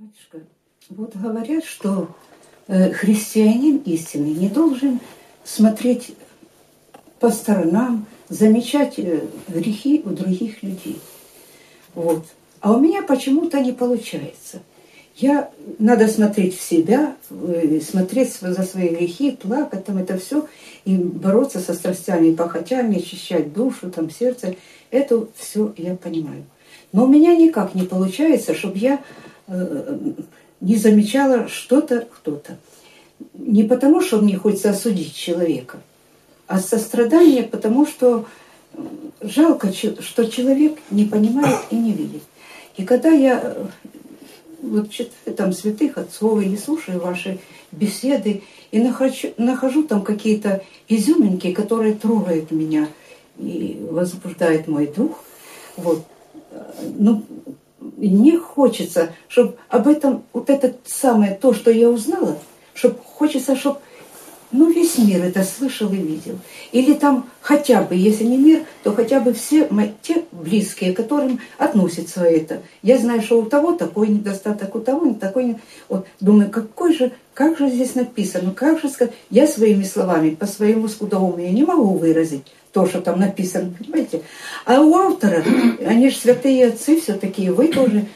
Батюшка, вот говорят, что христианин истинный не должен смотреть по сторонам, замечать грехи у других людей. Вот. А у меня почему-то не получается. Надо смотреть в себя, смотреть за свои грехи, плакать, там это все, и бороться со страстями и похотями, очищать душу, там, сердце. Это все я понимаю. Но у меня никак не получается, чтобы я не замечала что-то, кто-то. Не потому, что мне хочется осудить человека, а сострадание, потому что жалко, что человек не понимает и не видит. И когда я вот читаю там святых отцов или слушаю ваши беседы и нахожу там какие-то изюминки, которые трогают меня и возбуждают мой дух, вот, ну, мне хочется, чтобы об этом, вот это самое, то, что я узнала, хочется, чтобы весь мир это слышал и видел. Или там хотя бы, если не мир, то хотя бы все те близкие, к которым относится это. Я знаю, что у того такой недостаток, у того не такой. Вот, думаю, как же здесь написано, как же сказать. Я своими словами, по своему скудоумию не могу выразить то, что там написано, понимаете. А у автора, они же святые отцы все-таки, вы тоже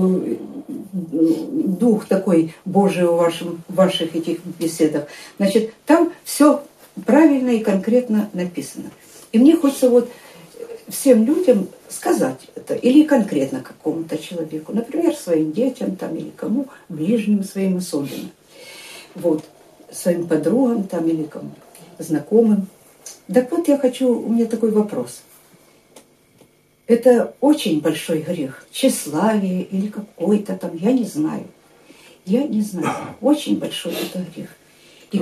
дух такой Божий в ваших этих беседах. Значит, там все правильно и конкретно написано. И мне хочется вот всем людям сказать это, или конкретно какому-то человеку, например, своим детям там, или кому, ближним своим особенно. Вот, своим подругам там, или кому, знакомым. Так вот, у меня такой вопрос. Это очень большой грех. Тщеславие или какой-то там, я не знаю. Очень большой это грех. И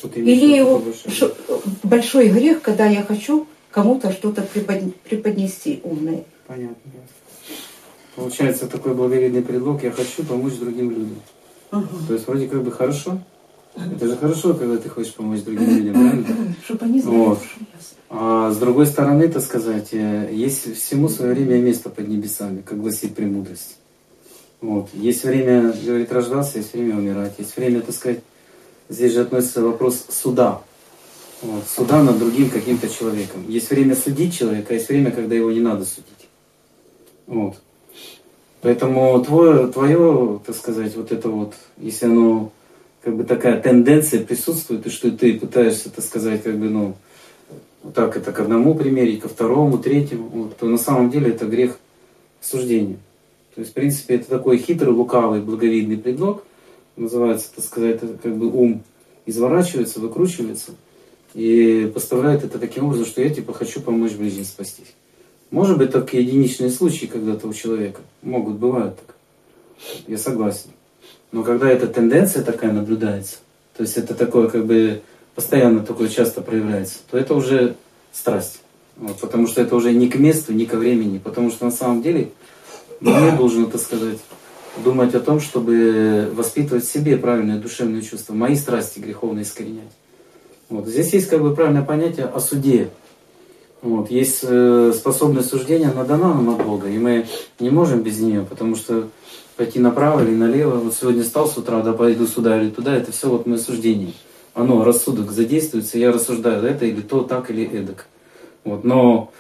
большой грех, когда я хочу кому-то что-то преподнести умное. Понятно. Получается такой благовидный предлог: я хочу помочь другим людям. То есть вроде как бы хорошо. Это же хорошо, когда ты хочешь помочь другим людям, правильно? Чтобы они знали, вот. А с другой стороны, так сказать, есть всему свое время и место под небесами, как гласит премудрость. Вот. Есть время, говорит, рождаться, есть время умирать. Есть время, так сказать, здесь же относится вопрос суда. Вот. Суда над другим каким-то человеком. Есть время судить человека, а есть время, когда его не надо судить. Вот. Поэтому твое, так сказать, вот это вот, если оно как бы такая тенденция присутствует, и что ты пытаешься, так сказать, как бы, вот так это к одному примерить, ко второму, третьему, вот, то на самом деле это грех суждения. То есть, в принципе, это такой хитрый, лукавый, благовидный предлог, называется, так сказать, это как бы ум изворачивается, выкручивается и поставляет это таким образом, что я типа хочу помочь ближним спастись. Может быть, только единичные случаи когда-то у человека бывают так. Я согласен. Но когда эта тенденция такая наблюдается, то есть это такое как бы постоянно такое часто проявляется, то это уже страсть. Вот, потому что это уже не к месту, не ко времени. Потому что на самом деле я должен, так сказать, думать о том, чтобы воспитывать в себе правильные душевные чувства, мои страсти греховные искоренять. Вот. Здесь есть как бы правильное понятие о суде. Вот. Есть способность суждения, она дана нам от Бога, и мы не можем без нее, потому что пойти направо или налево, вот сегодня встал с утра, да пойду сюда или туда, это все вот мое суждение. Рассудок задействуется, я рассуждаю, это или то, так или эдак. Вот. Но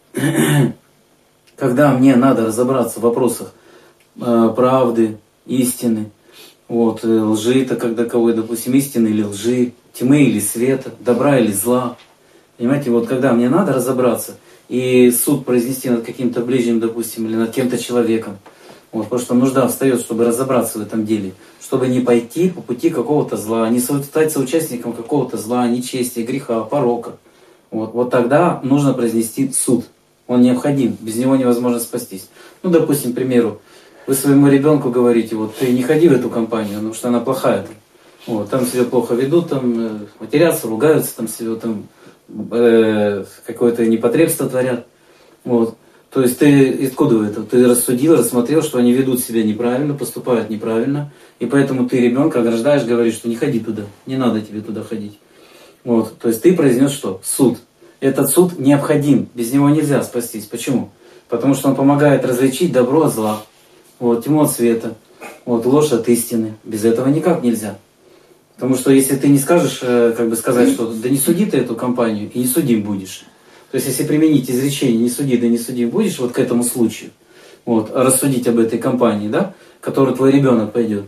когда мне надо разобраться в вопросах правды, истины, вот, лжи, это когда кого, допустим, истины или лжи, тьмы или света, добра или зла. Понимаете, вот когда мне надо разобраться и суд произнести над каким-то ближним, допустим, или над кем-то человеком, вот, потому что нужда встает, чтобы разобраться в этом деле, чтобы не пойти по пути какого-то зла, не стать соучастником какого-то зла, нечестия, греха, порока. Вот тогда нужно произнести суд. Он необходим, без него невозможно спастись. Допустим, к примеру, вы своему ребенку говорите, вот ты не ходи в эту компанию, потому что она плохая. Вот, там себя плохо ведут, там матерятся, ругаются, там себя там какое-то непотребство творят. Вот. То есть ты откуда это? Ты рассудил, рассмотрел, что они ведут себя неправильно, поступают неправильно, и поэтому ты ребенка ограждаешь, говоришь, что не ходи туда, не надо тебе туда ходить. Вот. То есть ты произнес что? Суд. Этот суд необходим, без него нельзя спастись. Почему? Потому что он помогает различить добро от зла, вот, тьму от света, Вот, ложь от истины. Без этого никак нельзя. Потому что если ты не скажешь, как бы сказать, что да не суди ты эту компанию, и не судим будешь. То есть если применить изречение «не суди, да не судим будешь» вот к этому случаю, вот, рассудить об этой компании, да, в которую твой ребенок пойдет,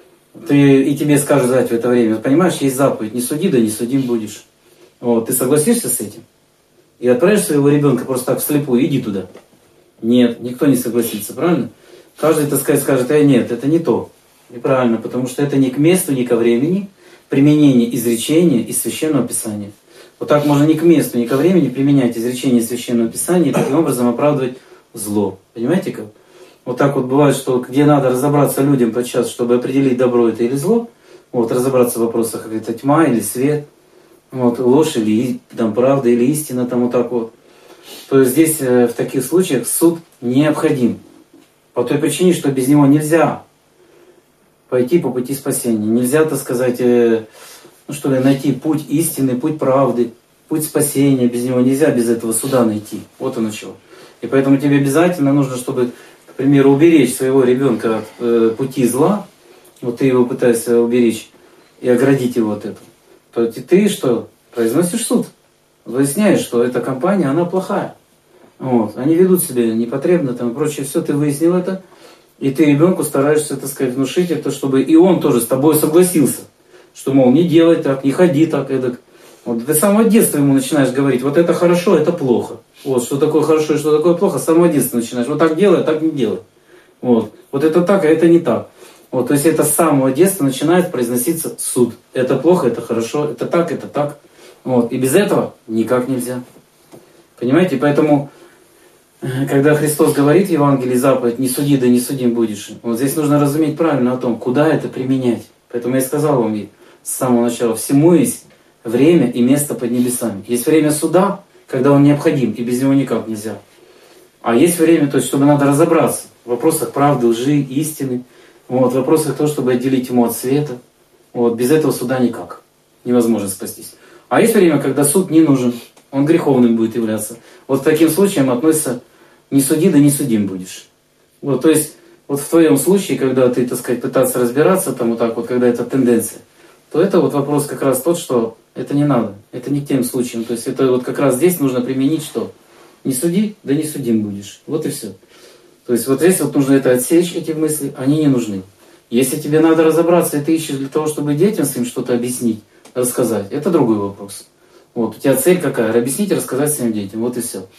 и тебе скажут в это время, понимаешь, есть заповедь «не суди, да не судим будешь». Вот, ты согласишься с этим? И отправишь своего ребенка просто так вслепую, иди туда. Нет, никто не согласится, правильно? Каждый, так сказать, скажет, нет, это не то. Неправильно, потому что это не к месту, ни ко времени применение изречения из Священного Писания. Вот так можно ни к месту, ни ко времени применять изречение из Священного Писания и таким образом оправдывать зло. Понимаете как? Вот так вот бывает, что где надо разобраться людям подчас, чтобы определить, добро это или зло, вот, разобраться в вопросах, как это тьма или свет, вот, ложь или там, правда или истина, там вот так вот. То есть здесь в таких случаях суд необходим. По той причине, что без него нельзя пойти по пути спасения. Нельзя, так сказать, найти путь истины, путь правды, путь спасения. Без него нельзя, без этого суда найти. Вот оно чего. И поэтому тебе обязательно нужно, чтобы, к примеру, уберечь своего ребенка от пути зла, вот ты его пытаешься уберечь и оградить его от этого, то ты что? Произносишь суд. Выясняешь, что эта компания, она плохая. Вот. Они ведут себя непотребно, там, и прочее, все, ты выяснил это, и ты ребенку стараешься, так сказать, внушить это, чтобы и он тоже с тобой согласился, что, мол, не делай так, не ходи так, эдак. Вот ты с самого детства ему начинаешь говорить, вот это хорошо, это плохо. Вот, что такое хорошо и что такое плохо, с самого детства начинаешь. Вот так делай, а так не делай. Вот это так, а это не так. Вот, то есть это с самого детства начинает произноситься суд. Это плохо, это хорошо, это так, это так. Вот, и без этого никак нельзя. Понимаете, поэтому, когда Христос говорит в Евангелии заповедь «не суди, да не судим будешь», вот здесь нужно разуметь правильно о том, куда это применять. Поэтому я сказал вам с самого начала, всему есть время и место под небесами. Есть время суда, когда он необходим, и без него никак нельзя. А есть время, то есть, чтобы надо разобраться в вопросах правды, лжи, истины, вот, в вопросах того, чтобы отделить тьму от света. Вот, без этого суда никак. Невозможно спастись. А есть время, когда суд не нужен, он греховным будет являться. Вот к таким случаям относится «не суди, да не судим будешь». Вот, то есть, вот в твоем случае, когда ты, так сказать, пытаться разбираться, там вот так вот, когда это тенденция, то это вот вопрос как раз тот, что это не надо, это не к тем случаям. То есть это вот как раз здесь нужно применить что? Не суди, да не судим будешь. Вот и все. То есть вот здесь вот нужно это отсечь, эти мысли, они не нужны. Если тебе надо разобраться, и ты ищешь для того, чтобы детям своим что-то объяснить, рассказать, это другой вопрос. Вот, у тебя цель какая? Объяснить и рассказать своим детям, вот и все.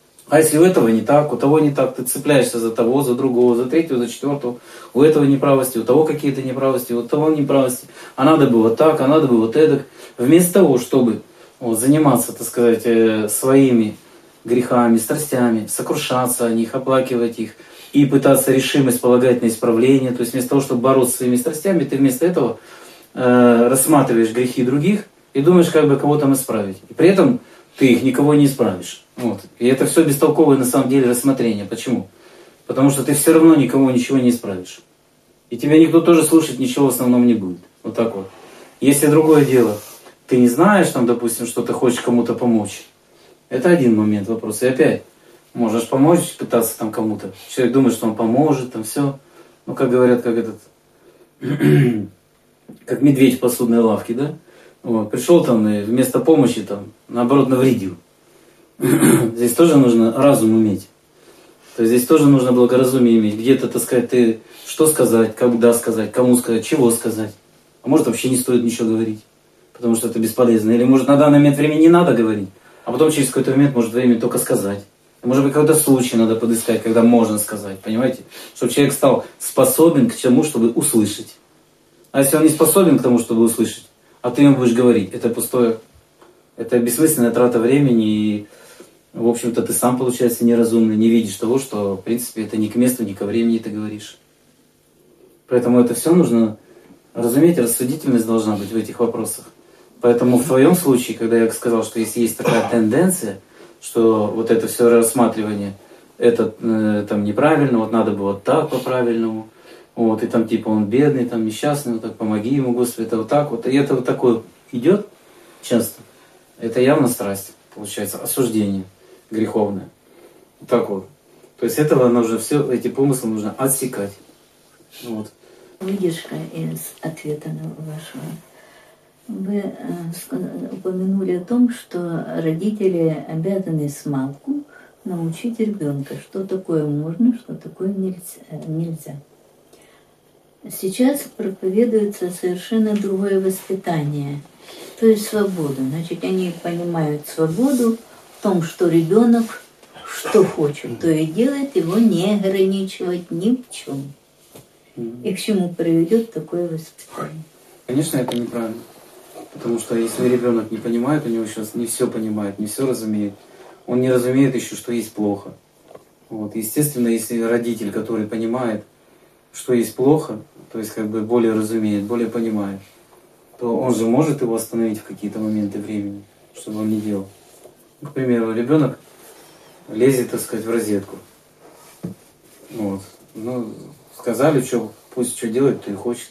А если у этого не так, у того не так, ты цепляешься за того, за другого, за третьего, за четвертого, у этого неправости, у того какие-то неправости, у того неправости, а надо было так, а надо было вот эдак. Вместо того, чтобы вот, заниматься, так сказать, своими грехами, страстями, сокрушаться о них, оплакивать их и пытаться решимость полагать на исправление, то есть вместо того, чтобы бороться со своими страстями, ты вместо этого рассматриваешь грехи других и думаешь, как бы кого там исправить. И при этом ты их никого не исправишь. Вот. И это все бестолковое на самом деле рассмотрение. Почему? Потому что ты все равно никого ничего не исправишь. И тебя никто тоже слушать ничего в основном не будет. Вот так вот. Если другое дело, ты не знаешь, там, допустим, что ты хочешь кому-то помочь. Это один момент вопроса. И опять, можешь помочь, пытаться там кому-то. Человек думает, что он поможет, там все. Ну, как говорят, как этот, как медведь в посудной лавке, да? Вот. Пришел там и вместо помощи, там, наоборот, навредил. Здесь тоже нужно разум иметь. То есть здесь тоже нужно благоразумие иметь. Где-то, так сказать, ты что сказать, когда сказать, кому сказать, чего сказать. А может вообще не стоит ничего говорить, потому что это бесполезно. Или может на данный момент времени не надо говорить, а потом через какой-то момент может время только сказать. Может быть, какой-то случай надо подыскать, когда можно сказать, понимаете? Чтобы человек стал способен к тому, чтобы услышать. А если он не способен к тому, чтобы услышать, а ты ему будешь говорить, это пустое, это бессмысленная трата времени, и, в общем-то, ты сам, получается, неразумный, не видишь того, что, в принципе, это не к месту, не ко времени ты говоришь. Поэтому это все нужно разуметь, рассудительность должна быть в этих вопросах. Поэтому в твоем случае, когда я сказал, что если есть такая тенденция, что вот это все рассматривание, это там неправильно, вот надо было так по-правильному, вот, и там типа он бедный, там несчастный, вот так помоги ему, Господи, это вот так вот. И это вот такое идет часто. Это явно страсть, получается, осуждение греховное. Вот так вот. То есть этого нужно все, эти помыслы нужно отсекать. Вот. Выдержка из ответа на вашего. Вы упомянули о том, что родители обязаны смалку научить ребенка, что такое можно, что такое нельзя. Сейчас проповедуется совершенно другое воспитание, то есть свободу. Значит, они понимают свободу в том, что ребенок что хочет, то и делает, его не ограничивать ни в чем. И к чему приведет такое воспитание? Конечно, это неправильно. Потому что если ребенок не понимает, у него сейчас не все понимает, не все разумеет. Он не разумеет еще, что есть плохо. Вот. Естественно, если родитель, который понимает, что есть плохо, то есть как бы более разумеет, более понимает, то он же может его остановить в какие-то моменты времени, чтобы он не делал. К примеру, ребенок лезет, так сказать, в розетку. Вот. Ну, сказали, что пусть что делает, то и хочет.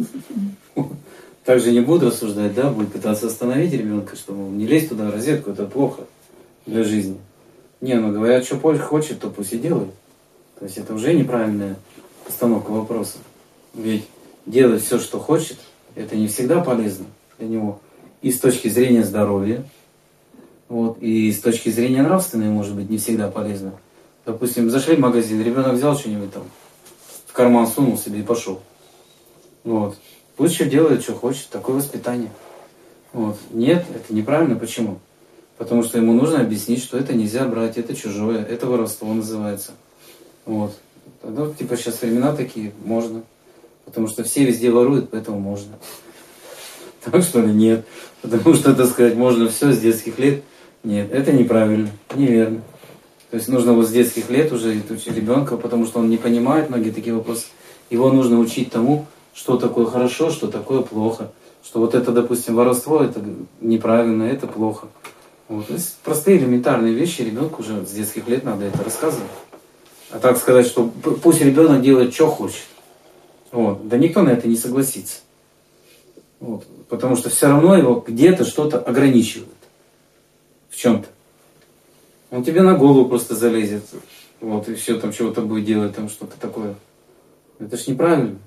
Также не буду рассуждать, да, будет пытаться остановить ребенка, что мол, не лезь туда в розетку, это плохо для жизни. Не, ну говорят, что хочет, то пусть и делает. То есть это уже неправильная постановка вопроса. Ведь делать все, что хочет, это не всегда полезно для него. И с точки зрения здоровья, вот, и с точки зрения нравственной, может быть, не всегда полезно. Допустим, зашли в магазин, ребенок взял что-нибудь там, в карман сунул себе и пошел. Вот. Пусть что делает, что хочет, такое воспитание. Вот. Нет, это неправильно. Почему? Потому что ему нужно объяснить, что это нельзя брать, это чужое, это воровство называется. Вот. Ну, типа сейчас времена такие, можно. Потому что все везде воруют, поэтому можно. Так что ли? Нет. Потому что, так сказать, можно все с детских лет. Нет, это неправильно, неверно. То есть нужно вот с детских лет уже учить ребенка, потому что он не понимает многие такие вопросы. Его нужно учить тому, что такое хорошо, что такое плохо. Что вот это, допустим, воровство, это неправильно, это плохо. Вот. То есть простые элементарные вещи ребенку уже с детских лет надо это рассказывать. А так сказать, что пусть ребенок делает, что хочет. Вот. Да никто на это не согласится. Вот. Потому что все равно его где-то что-то ограничивает. В чем-то. Он тебе на голову просто залезет. Вот, и все там чего-то будет делать, там что-то такое. Это ж неправильно.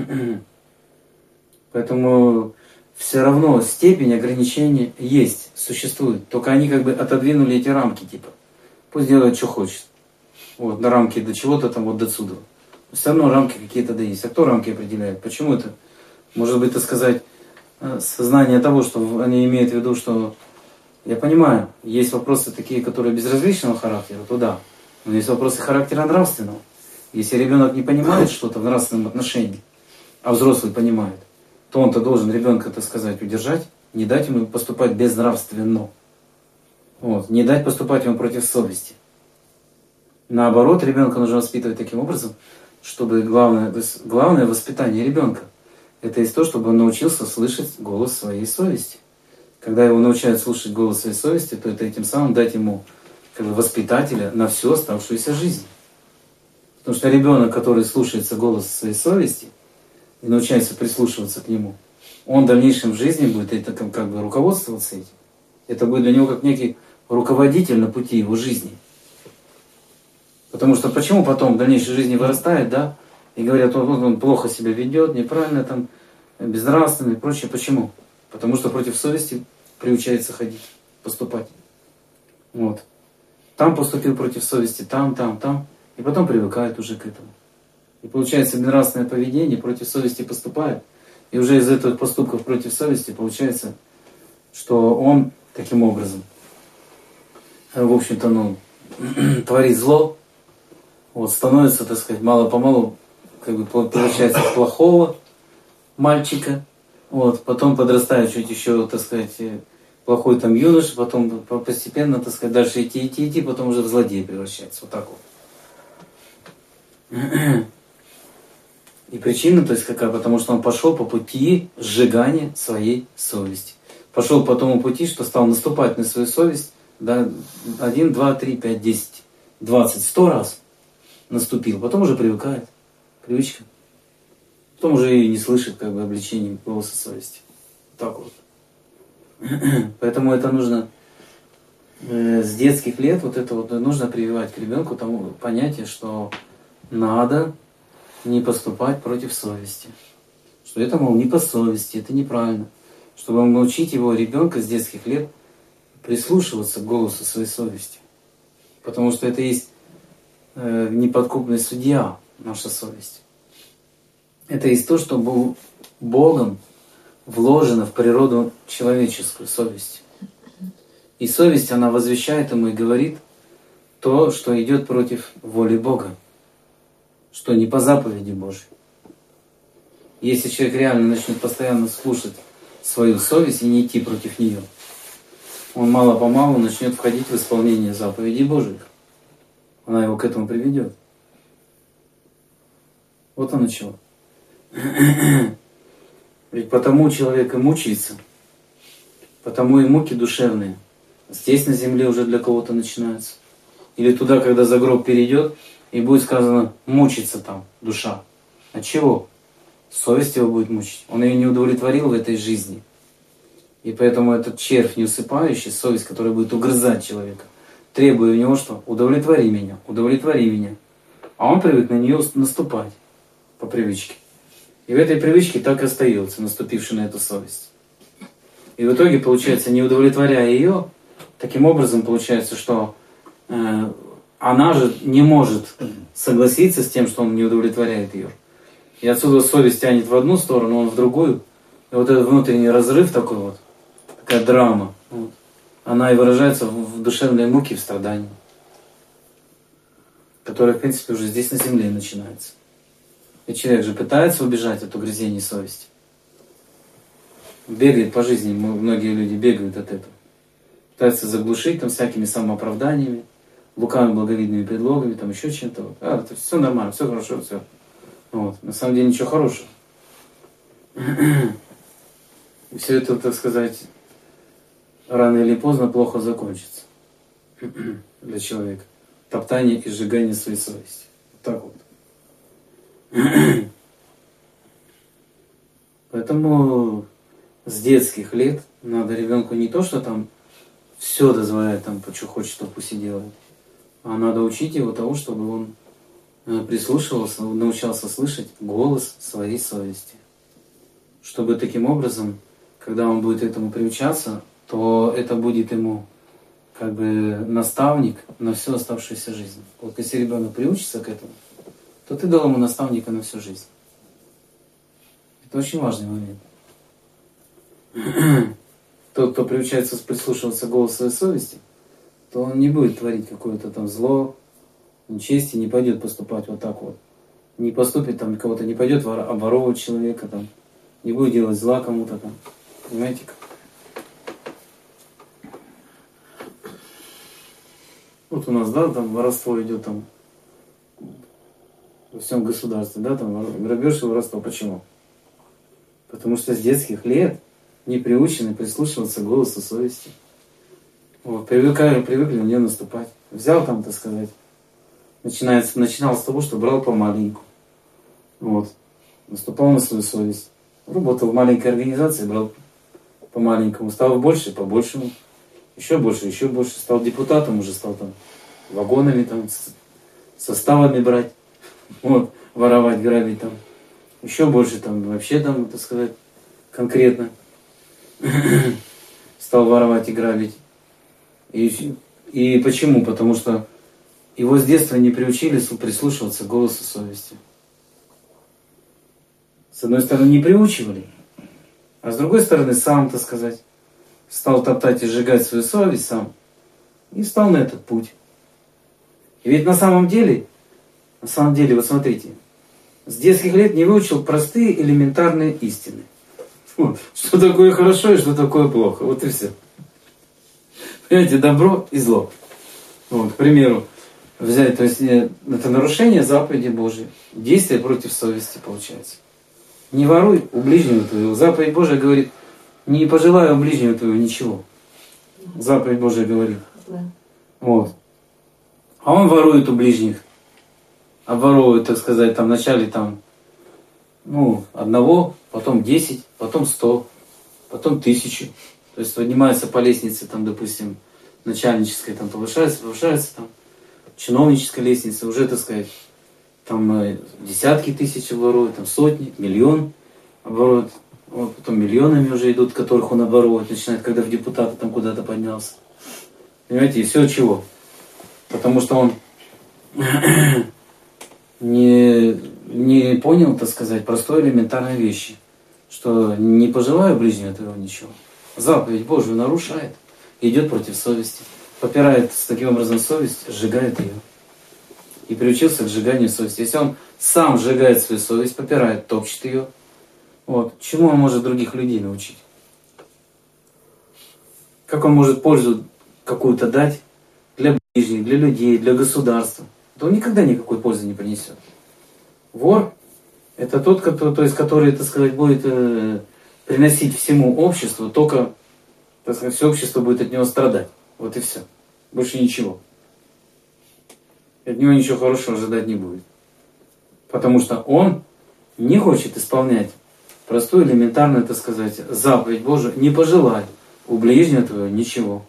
Поэтому все равно степень ограничения есть, существует. Только они как бы отодвинули эти рамки, типа. Пусть делает, что хочет. Вот, на рамки до чего-то там, вот до сюда. Все равно рамки какие-то да есть. А кто рамки определяет? Почему это? Может быть, так сказать, сознание того, что они имеют в виду, что я понимаю, есть вопросы такие, которые безразличного характера, то да. Но есть вопросы характера нравственного. Если ребенок не понимает что-то в нравственном отношении, а взрослый понимает, то он-то должен ребенка, так сказать, удержать, не дать ему поступать безнравственно. Вот, не дать поступать ему против совести. Наоборот, ребенка нужно воспитывать таким образом, чтобы главное, то есть главное воспитание ребенка это есть то, чтобы он научился слышать голос своей совести. Когда его научают слушать голос своей совести, то это этим самым дать ему как бы, воспитателя на всю оставшуюся жизнь. Потому что ребенок, который слушается голос своей совести и научается прислушиваться к нему, он в дальнейшем в жизни будет это как бы руководствоваться этим. Это будет для него как некий руководитель на пути его жизни. Потому что почему потом в дальнейшей жизни вырастает, да, и говорят, он плохо себя ведет, неправильно, там, безнравственный и прочее. Почему? Потому что против совести приучается ходить, поступать. Вот. Там поступил против совести, там. И потом привыкает уже к этому. И получается безнравственное поведение против совести поступает. И уже из этих поступков против совести получается, что он таким образом, в общем-то, творит зло, вот, становится, так сказать, мало-помалу, как бы превращается в плохого мальчика, вот, потом подрастает чуть еще, так сказать, плохой там юноша, потом постепенно, так сказать, дальше идти, потом уже в злодея превращается, вот так вот. И причина, то есть какая? Потому что он пошел по пути сжигания своей совести. Пошел по тому пути, что стал наступать на свою совесть, да, 1, 2, 3, 5, 10, 20, 100 раз наступил, потом уже привыкает, привычка. Потом уже и не слышит как бы обличений голоса совести. Так вот. Поэтому это нужно с детских лет, вот это вот нужно прививать к ребенку тому понятие, что надо не поступать против совести. Что это, мол, не по совести, это неправильно. Чтобы научить его, ребенка с детских лет, прислушиваться к голосу своей совести. Потому что это есть неподкупный судья, наша совесть. Это есть то, что было Богом вложено в природу человеческую, совесть. И совесть, она возвещает ему и говорит то, что идет против воли Бога, что не по заповеди Божьей. Если человек реально начнет постоянно слушать свою совесть и не идти против нее, он мало-помалу начнет входить в исполнение заповедей Божьих. Она его к этому приведет. Вот оно чего. Ведь потому человек и мучается, потому и муки душевные здесь на земле уже для кого-то начинаются. Или туда, когда за гроб перейдет, и будет сказано, мучится там душа. От чего? Совесть его будет мучить. Он ее не удовлетворил в этой жизни. И поэтому этот червь неусыпающий, совесть, которая будет угрызать человека, требуя у него что? Удовлетвори меня, удовлетвори меня. А он привык на нее наступать по привычке. И в этой привычке так и остается, наступивший на эту совесть. И в итоге, получается, не удовлетворяя ее, таким образом получается, что она же не может согласиться с тем, что он не удовлетворяет ее. И отсюда совесть тянет в одну сторону, он в другую. И вот этот внутренний разрыв такой вот, такая драма, вот, она и выражается в душевной муке, в страдании, которая, в принципе, уже здесь на земле начинается. И человек же пытается убежать от угрызений совести. Бегает по жизни, многие люди бегают от этого. Пытаются заглушить там всякими самооправданиями, лукавыми благовидными предлогами, там еще чем-то. Вот. Это все нормально, все хорошо, все. Вот. На самом деле ничего хорошего. И все это, так сказать, рано или поздно плохо закончится для человека. Топтание и сжигание своей совести. Вот так вот. Поэтому с детских лет надо ребенку не то, что там все дозволять, там, что хочет, что пусть и делает, а надо учить его того, чтобы он прислушивался, научался слышать голос своей совести. Чтобы таким образом, когда он будет этому приучаться, то это будет ему как бы наставник на всю оставшуюся жизнь. Вот если ребенок приучится к этому, то ты дал ему наставника на всю жизнь. Это очень важный момент. Тот, кто приучается прислушиваться к голосу своей совести, то он не будет творить какое-то там зло, нечестие, не пойдет поступать вот так вот. Не поступит там кого-то, не пойдет обворовывать человека, там, не будет делать зла кому-то там. Понимаете как? Вот у нас, да, там воровство идет там во всем государстве, да, там грабеж и воровство. Почему? Потому что с детских лет не приучены прислушиваться к голосу совести. Вот, привыкли на нее наступать. Взял там, так сказать, начинал с того, что брал помаленьку. Вот, наступал на свою совесть. Работал в маленькой организации, брал по-маленькому. Стал больше, по-большему. Еще больше. Стал депутатом, уже стал там вагонами, там, составами брать. Вот, воровать, грабить там. Еще больше там, вообще там, так сказать, конкретно. Стал воровать и грабить. И почему? Потому что его с детства не приучили прислушиваться к голосу совести. С одной стороны, не приучивали, а с другой стороны, сам, так сказать, стал топтать и сжигать свою совесть сам, и встал на этот путь. И ведь на самом деле, вот смотрите, с детских лет не выучил простые элементарные истины. Вот, что такое хорошо и что такое плохо. Вот и все. Понимаете, добро и зло. Вот, к примеру, взять, то есть это нарушение заповеди Божьей, действие против совести получается. Не воруй у ближнего твоего. Заповедь Божия говорит, не пожелай у ближнего твоего ничего. Заповедь Божия говорит. Вот. А он ворует у ближних. Обворовывает, так сказать, там вначале там, одного, потом 10, потом 100, потом 1000. То есть поднимается по лестнице, там, допустим, начальнической, там повышается, там, чиновническая лестница, уже, так сказать, там десятки тысяч оборует, там сотни, миллион оборует. Вот, потом миллионами уже идут, которых он оборует, начинает, когда в депутаты там куда-то поднялся. Понимаете, и все от чего? Потому что он не понял, так сказать, простой элементарной вещи, что не пожелаю ближнего твоего ничего. Заповедь Божию нарушает, идет против совести, попирает таким образом совесть, сжигает ее. И приучился к сжиганию совести. Если он сам сжигает свою совесть, попирает, топчет ее, вот, чему он может других людей научить? Как он может пользу какую-то дать для ближних, для людей, для государства? То он никогда никакой пользы не принесет. Вор – это тот, который, так сказать, будет приносить всему обществу, только, так сказать, все общество будет от него страдать. Вот и все. Больше ничего. От него ничего хорошего ожидать не будет. Потому что он не хочет исполнять простую, элементарную, так сказать, заповедь Божию, не пожелай у ближнего твоего ничего.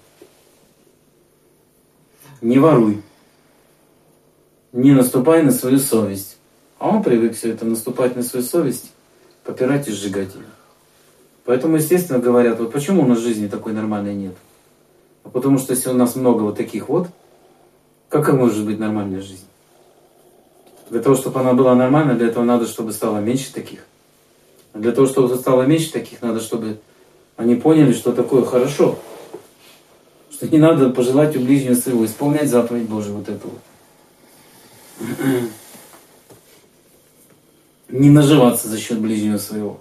Не воруй. Не наступай на свою совесть. А он привык все это наступать на свою совесть, попирать и сжигать ее. Поэтому, естественно, говорят, вот почему у нас жизни такой нормальной нет? А потому что если у нас много вот таких вот, как может быть нормальная жизнь? Для того, чтобы она была нормальной, для этого надо, чтобы стало меньше таких. А для того, чтобы стало меньше таких, надо, чтобы они поняли, что такое хорошо. Что не надо пожелать у ближнего своего исполнять заповедь Божию вот эту вот. Не наживаться за счет ближнего своего.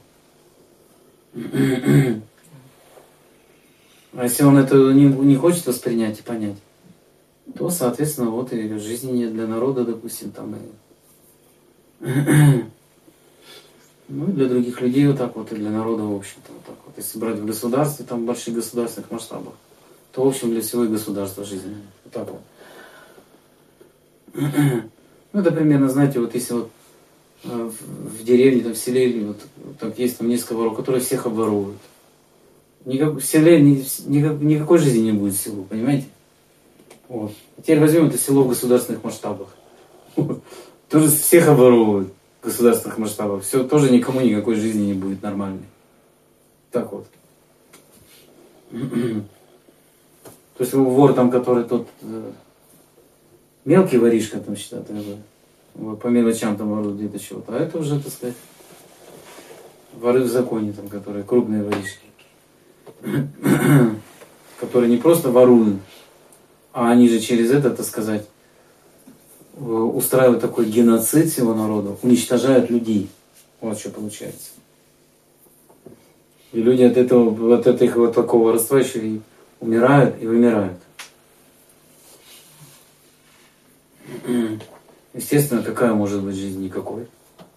А если он это не хочет воспринять и понять, то, соответственно, вот и жизни нет для народа, допустим, там и ну и для других людей вот так вот, и для народа, в общем-то, вот так вот. Если брать в государстве, там, в больших государственных масштабах, то, в общем, для всего и государства жизни. Вот так вот. Ну, это примерно, знаете, вот если вот в деревне, там, в селе, вот так есть там несколько воров, которые всех обворуют. В селе никакой жизни не будет в селу, понимаете? Вот. А теперь возьмем это село в государственных масштабах. Тоже всех обворовывают в государственных масштабах. Все, тоже никому никакой жизни не будет нормальной. Так вот. То есть вор там, который тот мелкий воришка, там считают, вот, по мелочам там воруют где-то чего-то. А это уже, так сказать, воры в законе, там, которые крупные воришки. Которые не просто воруют, а они же через это, так сказать, устраивают такой геноцид всего народа, уничтожают людей. Вот что получается. И люди от этого, вот от их вот такого воровства еще и умирают и вымирают. Естественно, какая может быть жизнь? Никакой.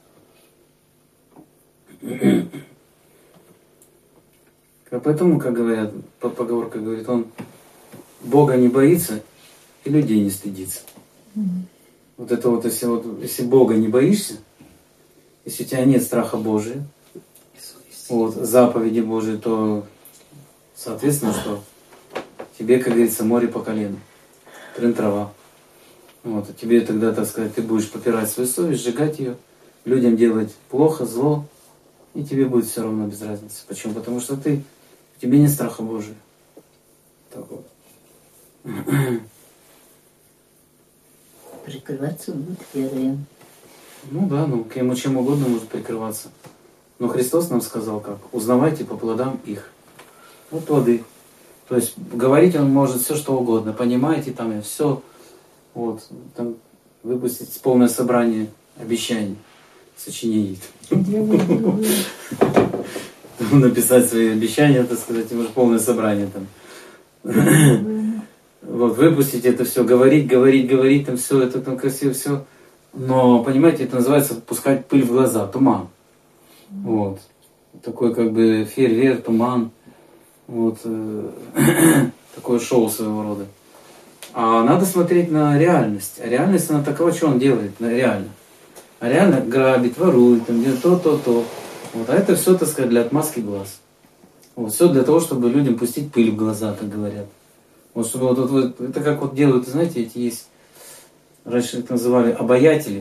Поэтому, как говорят, поговорка говорит, он Бога не боится и людей не стыдится. Вот это вот, если Бога не боишься, если у тебя нет страха Божия, вот, заповеди Божии, то, соответственно, что тебе, как говорится, море по колено, трава. Вот, а тебе тогда, так сказать, ты будешь попирать свою совесть, сжигать ее, людям делать плохо, зло, и тебе будет все равно без разницы. Почему? Потому что тебе нет страха Божия. Так вот. Прикрываться будет верой. Ну да, кем чем угодно может прикрываться. Но Христос нам сказал как? Узнавайте по плодам их. Вот плоды. То есть говорить он может все что угодно. Понимаете, там и все. Вот. Там выпустить полное собрание обещаний, сочинений. Написать свои обещания, так сказать, может полное собрание там. Вот, выпустить это все, говорить, там все, это там красиво, все. Но, понимаете, это называется пускать пыль в глаза, туман. Вот. Такой как бы фейерверк, туман. Вот. Такое шоу своего рода. А надо смотреть на реальность. А реальность, она такова, что он делает реально. А реально грабит, ворует, там делает то. Вот. А это все, так сказать, для отмазки глаз. Вот. Все для того, чтобы людям пустить пыль в глаза, как говорят. Вот, чтобы вот это как вот делают, знаете, эти есть, раньше их называли обаятели.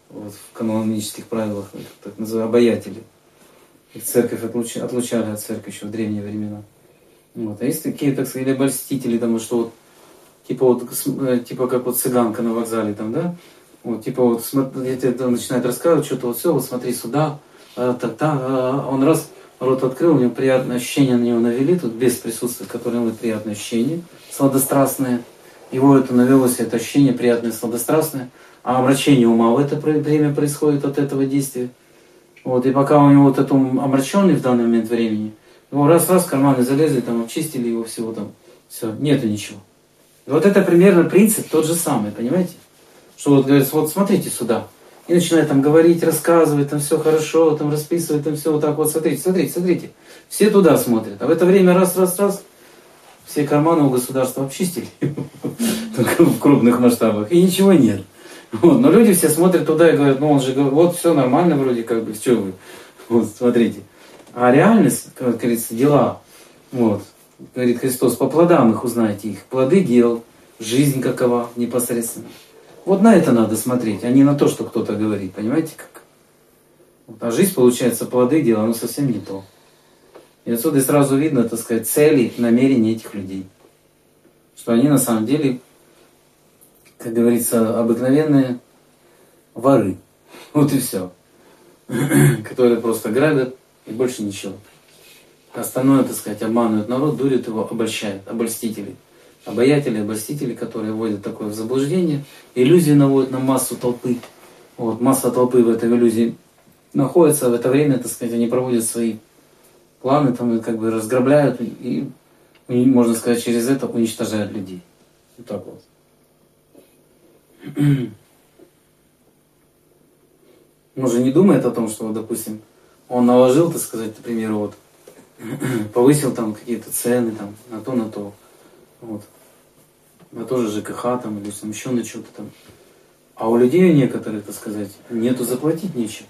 вот, в канонических правилах, так называемые обаятели. Их церковь отлучали от церкви еще в древние времена. Вот. А есть такие, так сказать, обольстители, там, что вот, типа как вот цыганка на вокзале, там, да? Вот, типа вот, начинает рассказывать что-то, вот все, вот смотри сюда, он раз рот открыл, у него приятное ощущение на него навели, тут без присутствия, которое было приятное ощущение, сладострастное. Его это навелось, это ощущение приятное, сладострастное, а омрачение ума в это время происходит от этого действия. Вот, и пока у него вот это омраченный в данный момент времени, его раз-раз в карманы залезли, там, обчистили его всего там, все, нету ничего. И вот это примерно принцип тот же самый, понимаете? Что вот говорит, вот смотрите сюда. И начинает там говорить, рассказывать, там все хорошо, там расписывать, там все вот так вот, смотрите. Все туда смотрят. А в это время раз, все карманы у государства обчистили, только в крупных масштабах, и ничего нет. Вот. Но люди все смотрят туда и говорят, ну он же говорит, вот все нормально вроде как бы, что вы, вот смотрите. А реальность, как говорится, дела, вот, говорит Христос, по плодам их узнаете их, плоды дел, жизнь какова непосредственно. Вот на это надо смотреть, а не на то, что кто-то говорит, понимаете как? Вот. А жизнь, получается, плоды дела, оно совсем не то. И отсюда и сразу видно, так сказать, цели, намерения этих людей. Что они на самом деле, как говорится, обыкновенные воры. Вот и все. Которые просто грабят и больше ничего. Остальное, так сказать, обманывают народ, дурят его, обольщают, обольстители. Обаятели, обольстители, которые вводят такое в заблуждение, иллюзии наводят на массу толпы. Вот, масса толпы в этой иллюзии находится, в это время, так сказать, они проводят свои планы, там, как бы разграбляют и, можно сказать, через это уничтожают людей. Вот так вот. Он же не думает о том, что, вот, допустим, он наложил, так сказать, например, вот, повысил там какие-то цены там, на то, вот, на то же ЖКХ там, или там, еще на что-то там. А у людей, у некоторых, так сказать, нету, заплатить нечем.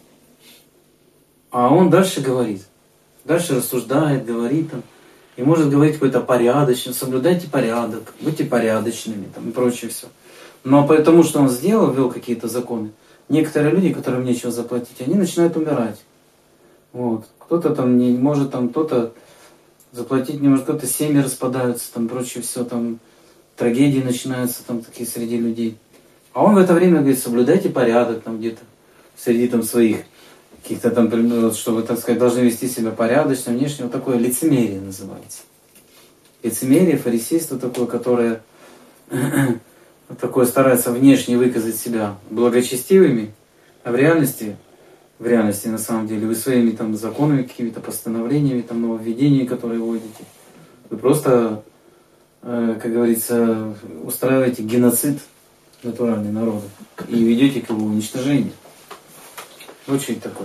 А он дальше говорит, дальше рассуждает, говорит там, и может говорить какой-то порядочный, соблюдайте порядок, будьте порядочными там, и прочее все. Но потому что он сделал, ввел какие-то законы, некоторые люди, которым нечего заплатить, они начинают умирать. Вот. Кто-то там не может, там кто-то заплатить не может, кто-то семьи распадаются, там прочее все, там трагедии начинаются там такие среди людей. А он в это время говорит, соблюдайте порядок там где-то среди там своих каких-то там, чтобы, так сказать, должны вести себя порядочно, внешне, вот такое лицемерие называется. Лицемерие, фарисейство такое, которое такое старается внешне выказать себя благочестивыми, а в реальности на самом деле вы своими там законами, какими-то постановлениями, там нововведениями, которые вводите, вы просто, как говорится, устраиваете геноцид натуральный народа и ведете к его уничтожению. Очень такое.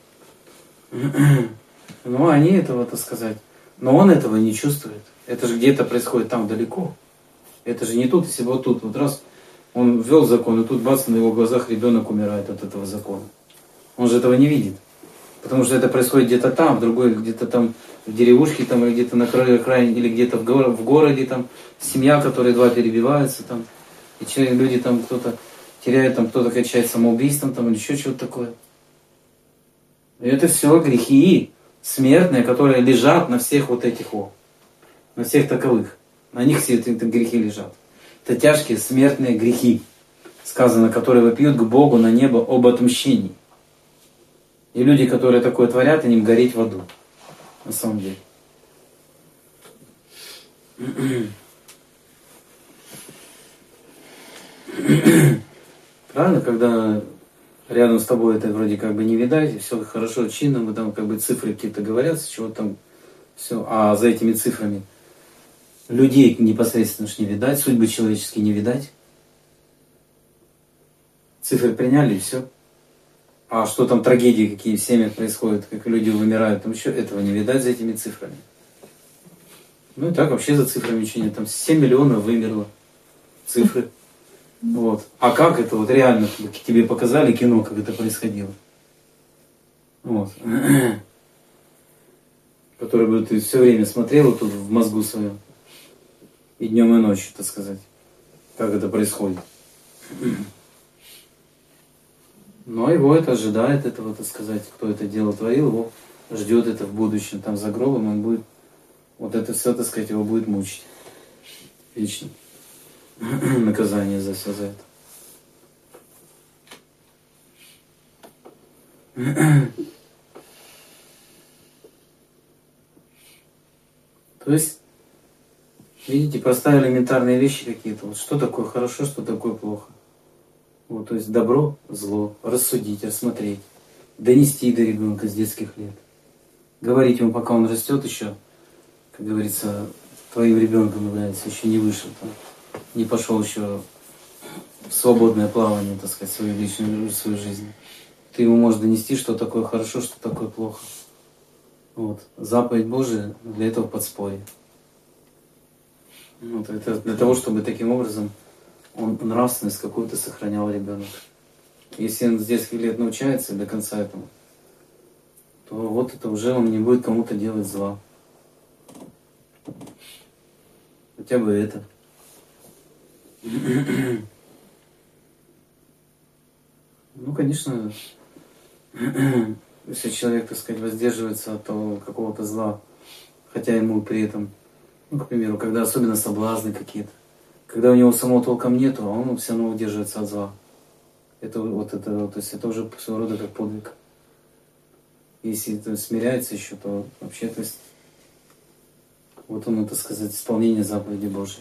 Но они этого, так сказать, но он этого не чувствует. Это же где-то происходит там далеко. Это же не тут, если вот тут, вот раз он ввел закон, и тут бац, на его глазах ребенок умирает от этого закона. Он же этого не видит. Потому что это происходит где-то там, в другой, где-то там в деревушке, там, или где-то на краю окраине, или где-то в городе, там, семья, которые два перебиваются, там, и люди там, кто-то теряет, там, кто-то качает самоубийством, там, или еще что-то такое. И это все грехи смертные, которые лежат на всех вот этих, на всех таковых. На них все эти грехи лежат. Это тяжкие смертные грехи, сказано, которые вопиют к Богу на небо об отмщении. И люди, которые такое творят, им гореть в аду. На самом деле. Правильно, когда рядом с тобой это вроде как бы не видать, все хорошо, чинно, там как бы цифры какие-то говорят, чего там все, а за этими цифрами людей непосредственно ж не видать, судьбы человеческие не видать. Цифры приняли и все. А что там трагедии, какие в семьях происходят, как люди вымирают, там еще этого не видать за этими цифрами. Ну и так вообще за цифрами ничего нет. Там 7 миллионов вымерло. Цифры. Вот. А как это вот реально тебе показали кино, как это происходило? Вот. Который бы ты все время смотрел тут в мозгу своем. И днем, и ночью, так сказать. Как это происходит. Но его это ожидает, этого, так сказать, кто это дело творил, его ждет это в будущем. Там за гробом он будет, вот это все, так сказать, его будет мучить. Вечно. Наказание за все за это. То есть, видите, простые элементарные вещи какие-то. Вот что такое хорошо, что такое плохо. Вот, то есть добро, зло, рассудить, рассмотреть, донести до ребенка с детских лет. Говорить ему, пока он растет еще, как говорится, твоим ребенком является, еще не вышел, там, не пошел еще в свободное плавание, так сказать, свою личную, свою жизнь. Ты ему можешь донести, что такое хорошо, что такое плохо. Вот. Заповедь Божия для этого подспорье. Вот. Это для того, чтобы таким образом он нравственность какую-то сохранял ребенок. Если он с детских лет научается до конца этому, то вот это уже он не будет кому-то делать зла. Хотя бы это. Ну, конечно, если человек, так сказать, воздерживается от того какого-то зла, хотя ему при этом, ну, к примеру, когда особенно соблазны какие-то, когда у него самого толком нету, а он все равно удерживается от зла. Это вот это, то есть это уже своего рода как подвиг. Если это смиряется еще, то вообще, то есть, вот он, так сказать, исполнение заповеди Божьей.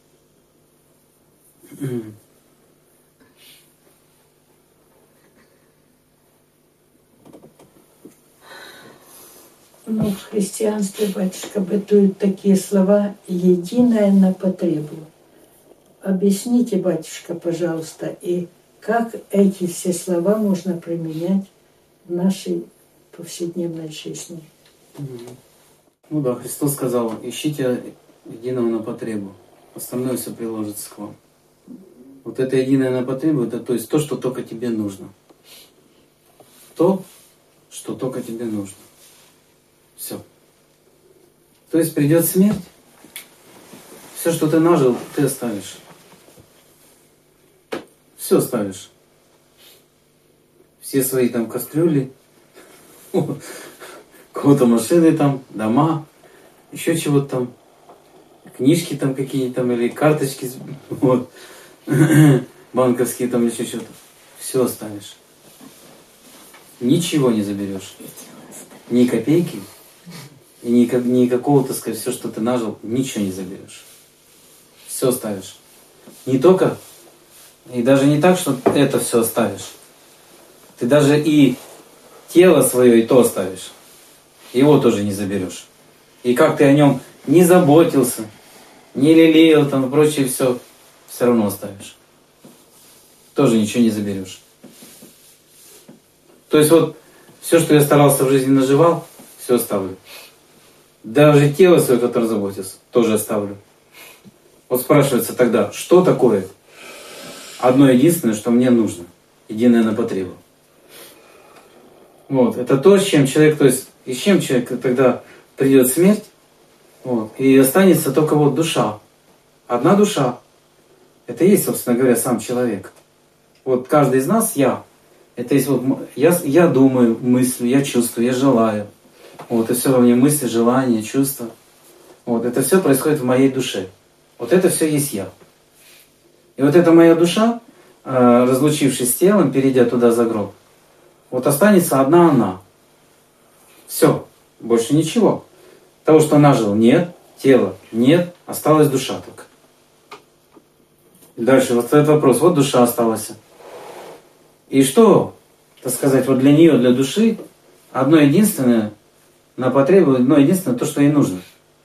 Ну, в христианстве, батюшка, бытуют такие слова «единое на потребу». Объясните, батюшка, пожалуйста, и как эти все слова можно применять в нашей повседневной жизни. Ну да, Христос сказал: ищите единого на потребу, остальное все приложится к вам. Вот это единое на потребу, это то есть то, что только тебе нужно. То, что только тебе нужно. Все. То есть придет смерть, все, что ты нажил, ты оставишь. Все оставишь. Все свои там кастрюли, кого-то машины там, дома, еще чего-то там, книжки там какие-то там, или карточки, вот, банковские там, еще что-то. Все оставишь. Ничего не заберешь. Ни копейки, и ни какого-то, сказать, все, что ты нажил, ничего не заберешь. Все оставишь. Не только, и даже не так, что это все оставишь. Ты даже и тело свое и то оставишь. Его тоже не заберешь. И как ты о нем не заботился, не лелеял там и прочее, все равно оставишь. Тоже ничего не заберешь. То есть вот все, что я старался в жизни наживал, все оставлю. Даже тело свое, которое заботился, тоже оставлю. Вот спрашивается тогда, что такое одно единственное, что мне нужно, единое на потребу. Вот, это то, с чем человек, то есть, и с чем человек тогда придет смерть, вот, и останется только вот душа. Одна душа. Это и есть, собственно говоря, сам человек. Вот каждый из нас я. Это есть вот я думаю, мыслю, я чувствую, я желаю. Вот, и все во мне мысли, желания, чувства. Вот, это все происходит в моей душе. Вот это все есть я. И вот эта моя душа, разлучившись с телом, перейдя туда за гроб, вот останется одна она. Все, больше ничего. Того, что нажил, нет, тела нет, осталась душа только. И дальше вот этот вопрос, вот душа осталась. И что, так сказать, вот для нее, для души, одно единственное на потребу, одно единственное то, что ей нужно.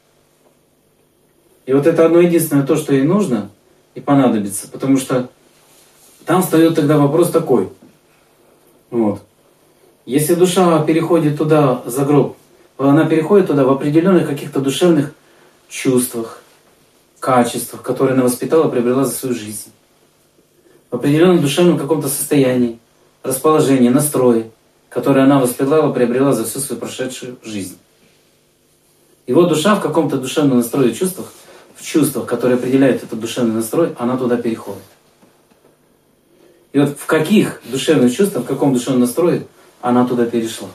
И вот это одно единственное то, что ей нужно и понадобится, потому что там встает тогда вопрос такой. Вот. Если душа переходит туда за гроб, она переходит туда в определенных каких-то душевных чувствах, качествах, которые она воспитала, приобрела за свою жизнь. В определенном душевном каком-то состоянии, расположении, настрое, которое она воспитала, приобрела за всю свою прошедшую жизнь. И вот душа в каком-то душевном настрое чувствах, в чувствах, которые определяют этот душевный настрой, она туда переходит. И вот в каких душевных чувствах, в каком душевном настрое она туда перешла.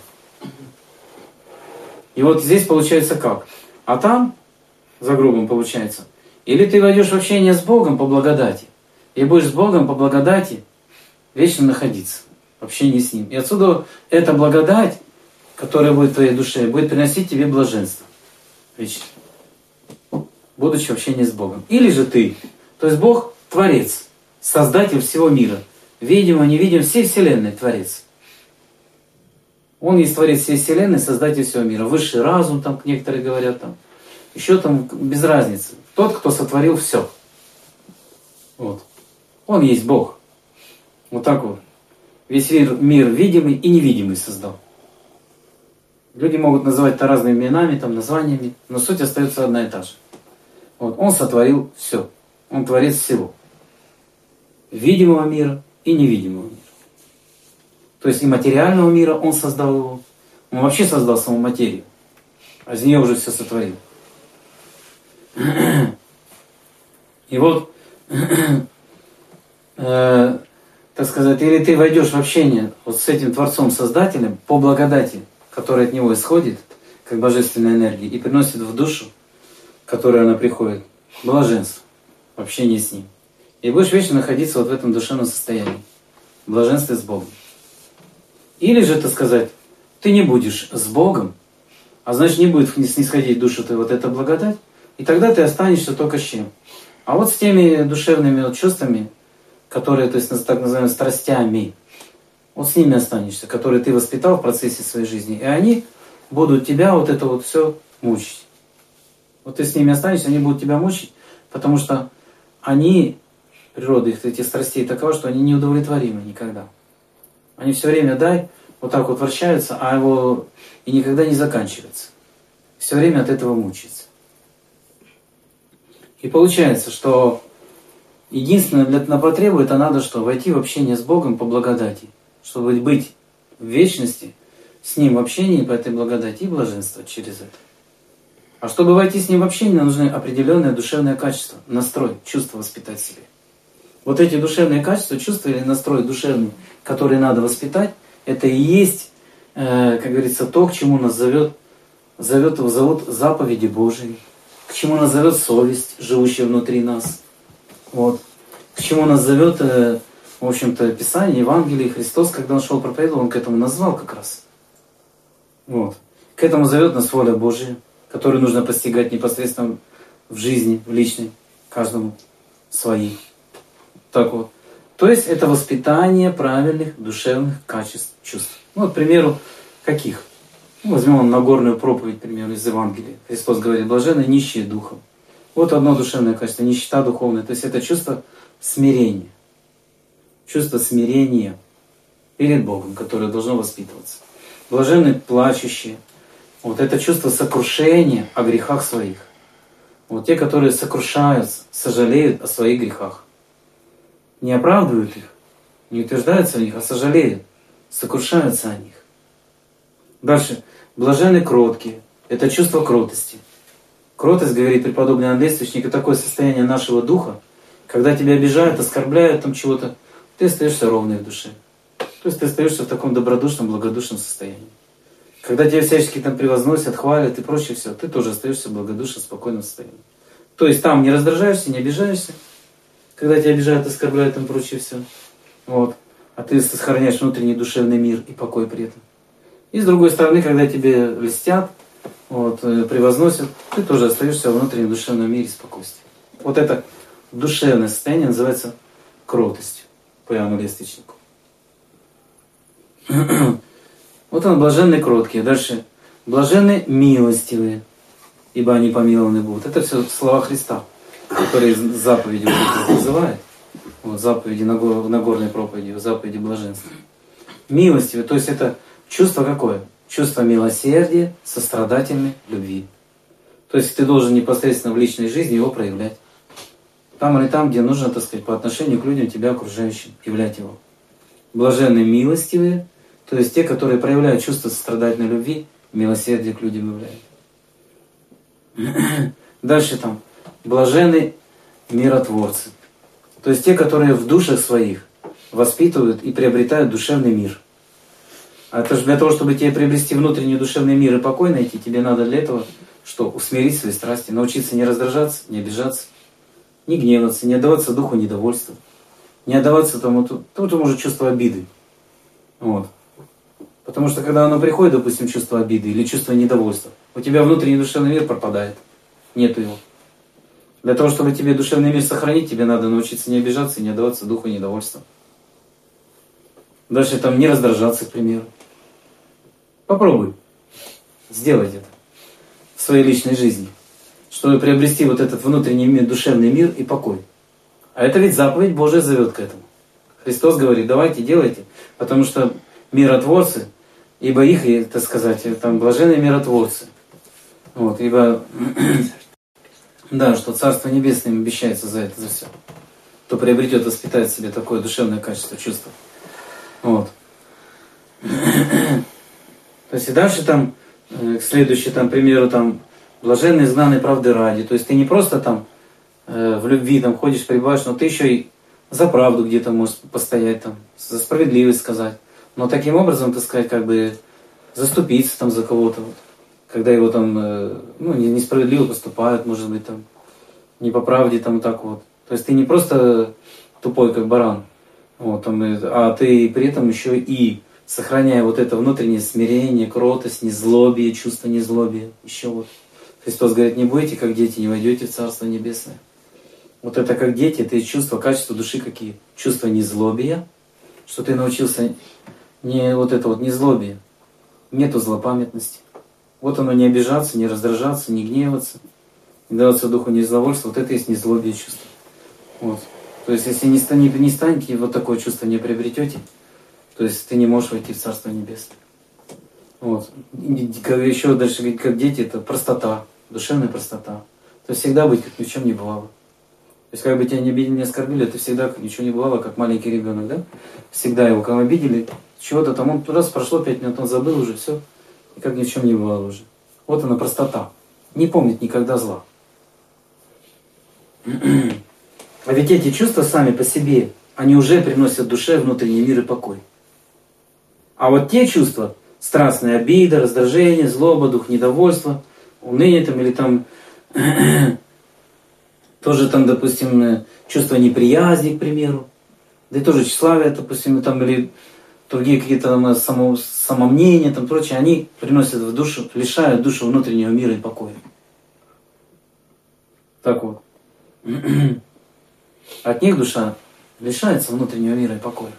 И вот здесь получается как? А там, за гробом получается, или ты войдешь в общение с Богом по благодати, и будешь с Богом по благодати вечно находиться в общении с Ним. И отсюда эта благодать, которая будет в твоей душе, будет приносить тебе блаженство вечно, будучи в общении с Богом. Или же ты, то есть Бог Творец, Создатель всего мира, видимо, невидимо, всей Вселенной Творец. Он есть Творец всей Вселенной, Создатель всего мира. Высший разум, там некоторые говорят, там, еще там без разницы. Тот, кто сотворил все. Вот. Он есть Бог. Вот так вот. Весь мир видимый и невидимый создал. Люди могут называть это разными именами, там, названиями, но суть остается одна и та же. Вот. Он сотворил все. Он Творец всего. Видимого мира и невидимого мира. То есть и материального мира Он создал его. Он вообще создал саму материю. А из нее уже все сотворил. И вот, так сказать, или ты войдешь в общение вот с этим Творцом-Создателем по благодати, которая от Него исходит, как божественная энергия, и приносит в душу, к которой она приходит, блаженство в общении с Ним. И будешь вечно находиться вот в этом душевном состоянии, в блаженстве с Богом. Или же, так сказать, ты не будешь с Богом, а значит не будет снисходить в душу ты вот эта благодать, и тогда ты останешься только с чем? А вот с теми душевными вот чувствами, которые, то есть так называемыми страстями, вот с ними останешься, которые ты воспитал в процессе своей жизни, и они будут тебя вот это вот все мучить. Вот ты с ними останешься, они будут тебя мучить, потому что они, природа их, этих страстей такова, что они неудовлетворимы никогда. Они все время вот так вот вращаются, а его и никогда не заканчивается. Все время от этого мучается. И получается, что единственное на потребу это надо что? Войти в общение с Богом по благодати, чтобы быть в вечности с Ним в общении по этой благодати и блаженствовать через это. А чтобы войти с Ним в общение, нужны определенное душевное качество, настрой, чувство воспитать в себе. Вот эти душевные качества, чувства или настрой душевный, который надо воспитать, это и есть, как говорится, то, к чему нас зовут заповеди Божии, к чему нас зовет совесть, живущая внутри нас, вот. К чему нас зовет, в общем-то, Писание, Евангелие, Христос, когда Он шел проповедовал, Он к этому назвал как раз. Вот. К этому зовет нас воля Божия, которую нужно постигать непосредственно в жизни, в личной, каждому своей. Так вот. То есть это воспитание правильных душевных качеств, чувств. Ну, вот, к примеру, каких? Ну, возьмем Нагорную проповедь, к примеру, из Евангелия. Христос говорит: блаженны нищие духом. Вот одно душевное качество, нищета духовная. То есть это чувство смирения. Чувство смирения перед Богом, которое должно воспитываться. Блаженны плачущие. Вот это чувство сокрушения о грехах своих. Вот те, которые сокрушаются, сожалеют о своих грехах. Не оправдывают их, не утверждаются в них, а сожалеют, сокрушаются о них. Дальше. Блаженны кроткие. Это чувство кротости. Кротость, говорит преподобный Андрей Священник, это такое состояние нашего духа, когда тебя обижают, оскорбляют там чего-то, ты остаешься ровной в душе. То есть ты остаешься в таком добродушном, благодушном состоянии. Когда тебя всячески там превозносят, хвалят и прочее все, ты тоже остаешься в благодушном, спокойном состоянии. То есть там не раздражаешься, не обижаешься, когда тебя обижают, оскорбляют и прочее все. Вот. А ты сохраняешь внутренний душевный мир и покой при этом. И с другой стороны, когда тебе льстят, вот, превозносят, ты тоже остаешься во внутреннем душевном мире и спокойствии. Вот это душевное состояние называется кротостью по Иоанну Лествичнику. Вот он, блаженные кроткие. Дальше. Блаженные милостивые, ибо они помилованы будут. Это все слова Христа, которые заповеди называют. Вот, заповеди Нагорной проповеди, заповеди блаженства. Милостивые, то есть это чувство какое? Чувство милосердия, сострадательной любви. То есть ты должен непосредственно в личной жизни его проявлять. Там или там, где нужно, так сказать, по отношению к людям, тебя окружающим, являть его. Блаженные милостивые, то есть те, которые проявляют чувство сострадательной любви, милосердие к людям являют. Дальше там. Блаженные миротворцы. То есть те, которые в душах своих воспитывают и приобретают душевный мир. А это же для того, чтобы тебе приобрести внутренний душевный мир и покой найти, тебе надо для этого что? Усмирить свои страсти, научиться не раздражаться, не обижаться, не гневаться, не отдаваться духу недовольства, не отдаваться тому же чувству обиды. Вот. Потому что когда оно приходит, допустим, чувство обиды или чувство недовольства, у тебя внутренний душевный мир пропадает. Нету его. Для того, чтобы тебе душевный мир сохранить, тебе надо научиться не обижаться и не отдаваться духу недовольства. Дальше там не раздражаться, к примеру. Попробуй сделать это в своей личной жизни, чтобы приобрести вот этот внутренний мир, душевный мир и покой. А это ведь заповедь Божия зовет к этому. Христос говорит, давайте, делайте, потому что миротворцы, ибо их, так сказать, там блаженные миротворцы. Вот, ибо, да, что Царство Небесное им обещается за это, за все. Кто приобретет, воспитает в себе такое душевное качество, чувство. Вот. То есть и дальше там, следующий там, к примеру, там, блаженный изгнанный правды ради. То есть ты не просто там в любви там ходишь, пребываешь, но ты еще и за правду где-то можешь постоять, там, за справедливость сказать. Но таким образом, так сказать, как бы заступиться там за кого-то. Вот. Когда его там, несправедливо поступают, может быть, там, не по правде, там, вот так вот. То есть ты не просто тупой, как баран, вот, там, а ты при этом еще и сохраняя вот это внутреннее смирение, кротость, незлобие, чувство незлобия. Еще вот. Христос говорит, не будете, как дети, не войдете в Царство Небесное. Вот это как дети, это чувства, качества души какие? Чувство незлобия, что ты научился не вот это вот незлобие, нету злопамятности. Вот оно, не обижаться, не раздражаться, не гневаться, не даваться духу незловольства, вот это есть незлобие чувство. Вот. То есть, если не станете, вот такое чувство не приобретете, то есть ты не можешь войти в Царство Небесное. Вот. Еще дальше говорить, как дети, это простота, душевная простота. То есть всегда быть, как ни в чем не бывало. То есть, как бы тебя не обидели, не оскорбили, это всегда, как ничего не бывало, как маленький ребенок, да? Всегда его, когда обидели, чего-то там, он раз прошло 5 минут, он забыл уже, все, и как ни в чем не бывало уже. Вот она простота. Не помнит никогда зла. А ведь эти чувства сами по себе, они уже приносят душе внутренний мир и покой. А вот те чувства, страстная обида, раздражение, злоба, дух недовольства, уныние там, или там тоже там, допустим, чувство неприязни, к примеру, да и тоже тщеславие, допустим, там, или другие какие-то там самомнения, там прочее, они приносят в душу, лишают душу внутреннего мира и покоя. Так вот. От них душа лишается внутреннего мира и покоя.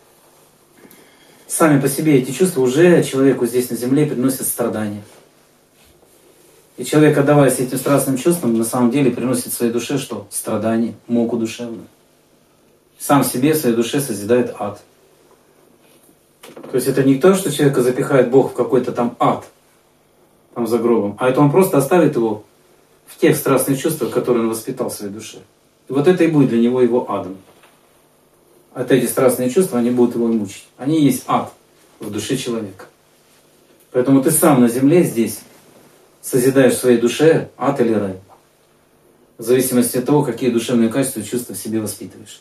Сами по себе эти чувства уже человеку здесь на земле приносят страдания. И человек, отдаваясь этим страстным чувствам, на самом деле приносит своей душе что? Страдания, муку душевную. Сам себе, в своей душе созидает ад. То есть это не то, что человека запихает Бог в какой-то там ад, там за гробом, а это он просто оставит его в тех страстных чувствах, которые он воспитал в своей душе. И вот это и будет для него его адом. Вот эти страстные чувства, они будут его мучить. Они есть ад в душе человека. Поэтому ты сам на земле здесь созидаешь в своей душе ад или рай. В зависимости от того, какие душевные качества и чувства в себе воспитываешь.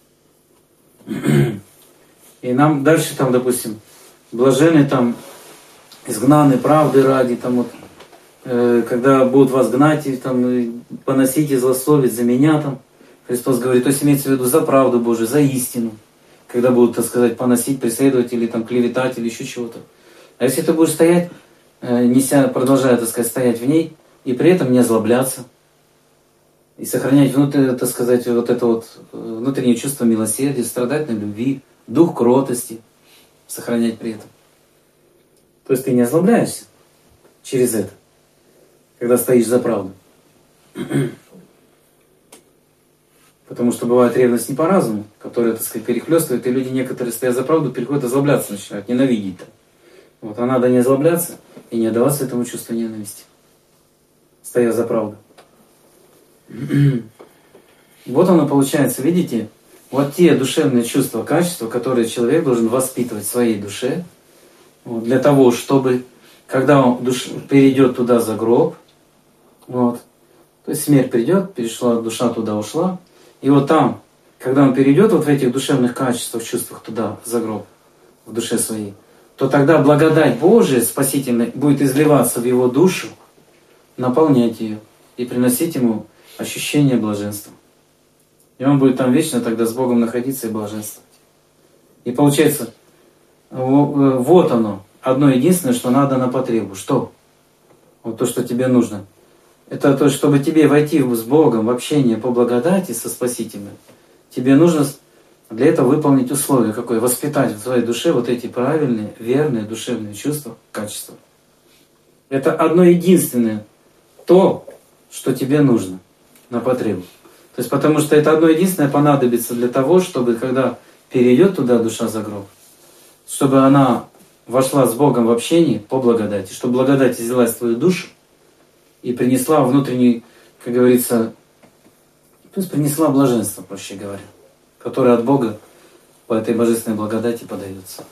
И нам дальше там, допустим, блаженны там, изгнаны правды ради, там вот, когда будут вас гнать, и, там, поносить и злословить за меня, там, Христос говорит, то есть имеется в виду за правду Божию, за истину, когда будут, так сказать, поносить, преследовать или там клеветать или еще чего-то. А если ты будешь стоять, продолжая, так сказать, стоять в ней, и при этом не озлобляться, и сохранять внутрь, так сказать, вот это вот внутреннее чувство милосердия, страдательной любви, дух кротости, сохранять при этом. То есть ты не озлобляешься через это, когда стоишь за правду. Потому что бывает ревность не по разуму, которая, так сказать, перехлестывает, и люди некоторые, стоя за правду, переходят озлобляться, начинают ненавидеть. Вот, а надо не озлобляться и не отдаваться этому чувству ненависти, стоя за правду. Вот оно получается, видите, вот те душевные чувства, качества, которые человек должен воспитывать в своей душе, вот, для того, чтобы, когда он перейдет туда за гроб, вот, то есть смерть придет, перешла, душа туда ушла, и вот там, когда он перейдет вот в этих душевных качествах, чувствах туда, за гроб, в душе своей, то тогда благодать Божия спасительная будет изливаться в его душу, наполнять ее и приносить ему ощущение блаженства. И он будет там вечно тогда с Богом находиться и блаженствовать. И получается, вот оно, одно единственное, что надо на потребу. Что? Вот то, что тебе нужно. Это то, чтобы тебе войти с Богом в общение по благодати со Спасителем. Тебе нужно для этого выполнить условие какое? Воспитать в своей душе вот эти правильные, верные душевные чувства, качества. Это одно единственное то, что тебе нужно на потребу. То есть потому что это одно единственное понадобится для того, чтобы когда перейдет туда душа за гроб, чтобы она вошла с Богом в общение по благодати, чтобы благодать взялась в твою душу и принесла внутренний, как говорится, то есть принесла блаженство, проще говоря, которое от Бога по этой божественной благодати подается.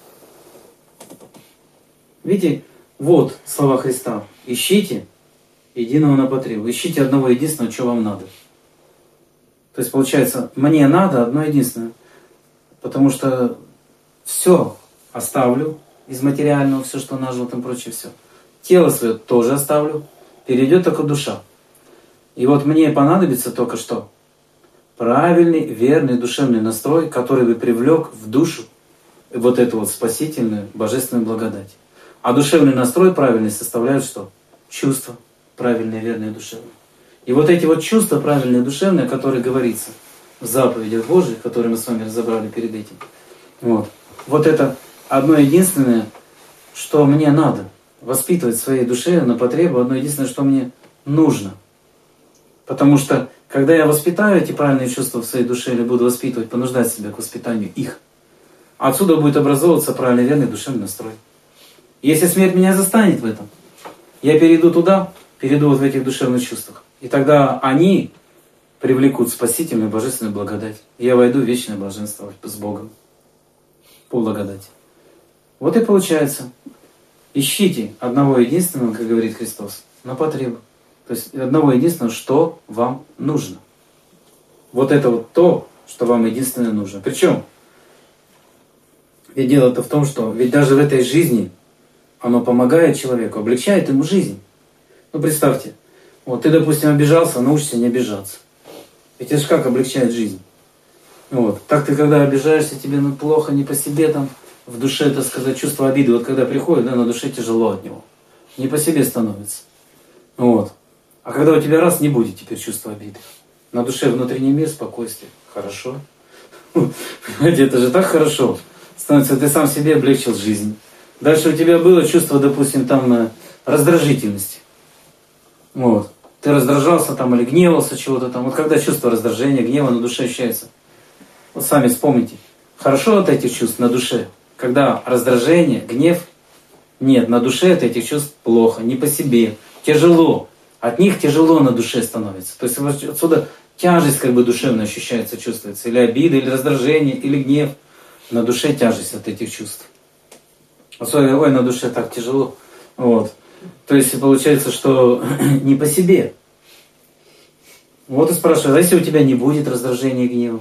Видите, вот слова Христа. Ищите единого на потребу. Ищите одного единственного, что вам надо. То есть получается, мне надо одно единственное. Потому что все оставлю из материального, все, что нажил, там прочее, все. Тело свое тоже оставлю. Перейдет только душа. И вот мне понадобится только что? Правильный, верный душевный настрой, который бы привлек в душу вот эту вот спасительную, божественную благодать. А душевный настрой правильный составляют что? Чувства правильные, верные, душевные. И вот эти вот чувства правильные, душевные, которые говорится в заповедях Божьих, которые мы с вами разобрали перед этим. Вот это одно единственное, что мне надо. Воспитывать в своей душе на потребу одно единственное, что мне нужно. Потому что, когда я воспитаю эти правильные чувства в своей душе или буду воспитывать, понуждать себя к воспитанию их, отсюда будет образовываться правильный, верный душевный настрой. Если смерть меня застанет в этом, я перейду туда, перейду вот в этих душевных чувствах. И тогда они привлекут спасительную божественную благодать. И я войду в вечное блаженство с Богом по благодати. Вот и получается. Ищите одного единственного, как говорит Христос, на потребу. То есть одного единственного, что вам нужно. Вот это вот то, что вам единственное нужно. Причем, ведь дело-то в том, что ведь даже в этой жизни оно помогает человеку, облегчает ему жизнь. Ну представьте, вот ты, допустим, обижался, научишься не обижаться. Ведь это же как облегчает жизнь. Вот. Так ты, когда обижаешься, тебе плохо, не по себе там, в душе, так сказать, чувство обиды, вот когда приходит, да, на душе тяжело от него. Не по себе становится. Вот. А когда у тебя раз не будет теперь чувства обиды, на душе внутренний мир, спокойствие, хорошо. Понимаете, это же так хорошо. Становится, ты сам себе облегчил жизнь. Дальше у тебя было чувство, допустим, там раздражительности. Вот. Ты раздражался там или гневался чего-то там. Вот когда чувство раздражения, гнева на душе ощущается. Вот сами вспомните. Хорошо от этих чувств на душе. Когда раздражение, гнев, нет, на душе от этих чувств плохо, не по себе, тяжело. От них тяжело на душе становится. То есть отсюда тяжесть как бы душевно ощущается, чувствуется. Или обида, или раздражение, или гнев. На душе тяжесть от этих чувств. Особенно, ой, на душе так тяжело. Вот. То есть получается, что не по себе. Вот и спрашиваю, а если у тебя не будет раздражения и гнева?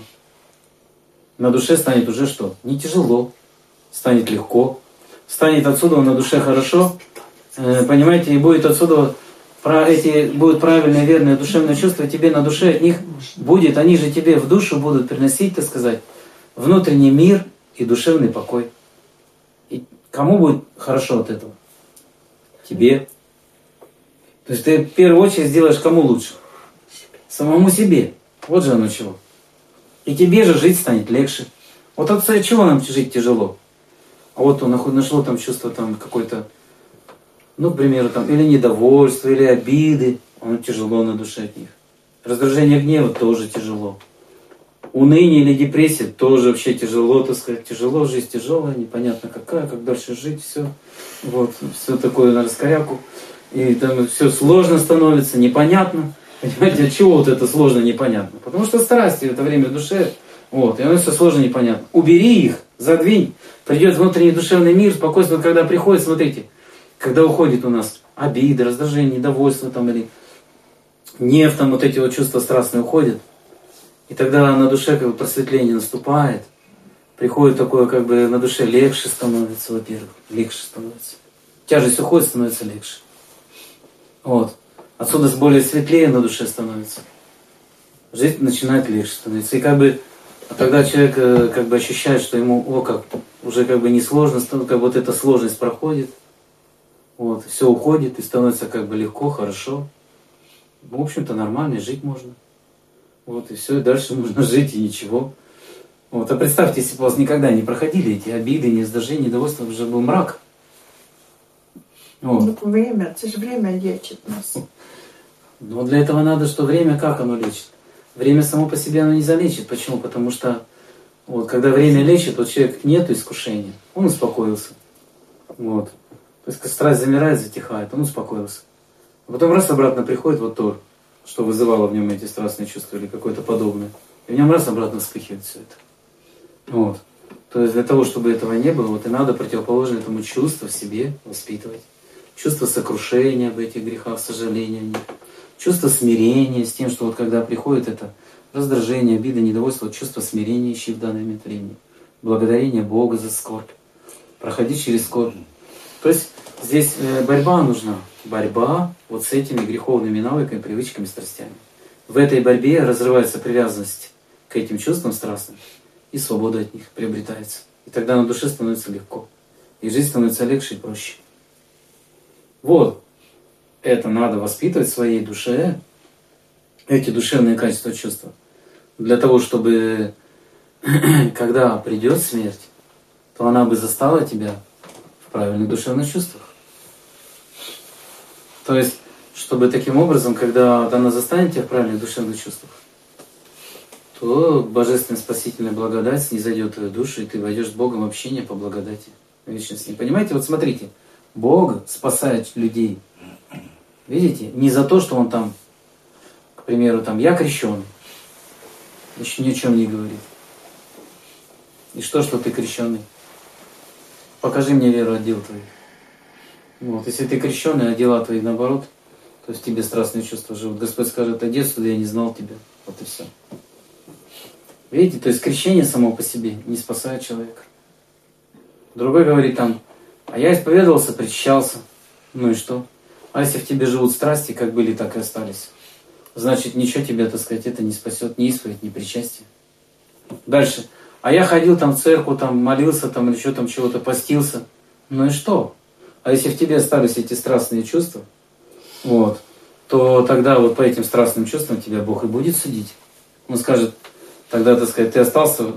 На душе станет уже что? Не тяжело. Станет легко. Станет отсюда на душе хорошо. Понимаете, и будет отсюда будут правильные, верные душевные чувства, тебе на душе от них будет, они же тебе в душу будут приносить, так сказать, внутренний мир и душевный покой. И кому будет хорошо от этого? Тебе. То есть ты в первую очередь сделаешь кому лучше? Самому себе. Вот же оно чего. И тебе же жить станет легче. Вот от чего нам жить тяжело? А вот нашло там чувство там какой-то, ну, к примеру, там, или недовольство, или обиды. Оно тяжело на душе от них. Раздражение, гнева тоже тяжело. Уныние или депрессия тоже вообще тяжело, так сказать. Тяжело, жизнь тяжелая, непонятно какая, как дальше жить, все. Вот, все такое на раскоряку. И там все сложно становится, непонятно. Понимаете, от чего вот это сложно, непонятно? Потому что страсти в это время в душе, вот, и оно все сложно, непонятно. Убери их, задвинь, придет внутренний душевный мир, спокойствие, когда приходит, смотрите, когда уходит у нас обида, раздражение, недовольство там, или гнев, там вот эти вот чувства страстные уходят, И тогда на душе как бы просветление наступает, приходит такое, как бы на душе легче становится, во-первых, легче становится. Тяжесть уходит, становится легче. Вот. Отсюда более светлее на душе становится. Жизнь начинает легче становиться. И как бы тогда человек как бы ощущает, что ему, как уже как бы не сложно, как вот эта сложность проходит. Вот, все уходит и становится как бы легко, хорошо. В общем-то нормально, жить можно. Вот, и все, и дальше можно жить, и ничего. Вот, а представьте, если бы у вас никогда не проходили эти обиды, неиздержения, недовольства, уже был мрак. Вот. Ну, время, это же время лечит нас. Но для этого надо, что время, как оно лечит? Время само по себе оно не залечит. Почему? Потому что вот, когда время лечит, вот человек нету искушения, он успокоился. Вот. То есть страсть замирает, затихает, он успокоился. А потом раз обратно приходит вот то, что вызывало в нем эти страстные чувства или какое-то подобное. И в нем раз обратно вспыхивает все это. Вот. То есть для того, чтобы этого не было, вот и надо противоположное этому чувство в себе воспитывать. Чувство сокрушения об этих грехах, сожаления о них. Чувство смирения с тем, что вот когда приходит это раздражение, обида, недовольство, вот чувство смирения ищи в данный момент времени. Благодарение Бога за скорбь. Проходить через скорбь. То есть здесь борьба нужна. Борьба вот с этими греховными навыками, привычками, страстями. В этой борьбе разрывается привязанность к этим чувствам страстным, и свобода от них приобретается. И тогда на душе становится легко. И жизнь становится легче и проще. Вот. Это надо воспитывать в своей душе, эти душевные качества, чувства. Для того, чтобы, когда придет смерть, то она бы застала тебя в правильных душевных чувствах. То есть, чтобы таким образом, когда она застанет тебя в правильных душевных чувствах, то божественная спасительная благодать снизойдет в твою душу, и ты войдешь с Богом в общение по благодати вечно с Ним. Понимаете? Вот смотрите, Бог спасает людей. Видите? Не за то, что Он там, к примеру, там, я крещен, еще ни о чем не говорит. И что ты крещеный? Покажи мне веру от дел твоих. Вот. Если ты крещеный, а дела твои наоборот, то есть тебе страстные чувства живут. Господь скажет, от детства я не знал тебя. Вот и все. Видите, то есть крещение само по себе не спасает человека. Другой говорит там, а я исповедовался, причащался. Ну и что? А если в тебе живут страсти, как были, так и остались, значит, ничего тебя, так сказать, это не спасет, ни исповедь, ни причастие. Дальше. А я ходил там в церковь, там молился, там или еще там чего-то, постился. Ну и что? А если в тебе остались эти страстные чувства, вот, то тогда вот по этим страстным чувствам тебя Бог и будет судить. Он скажет, тогда, так сказать, ты остался,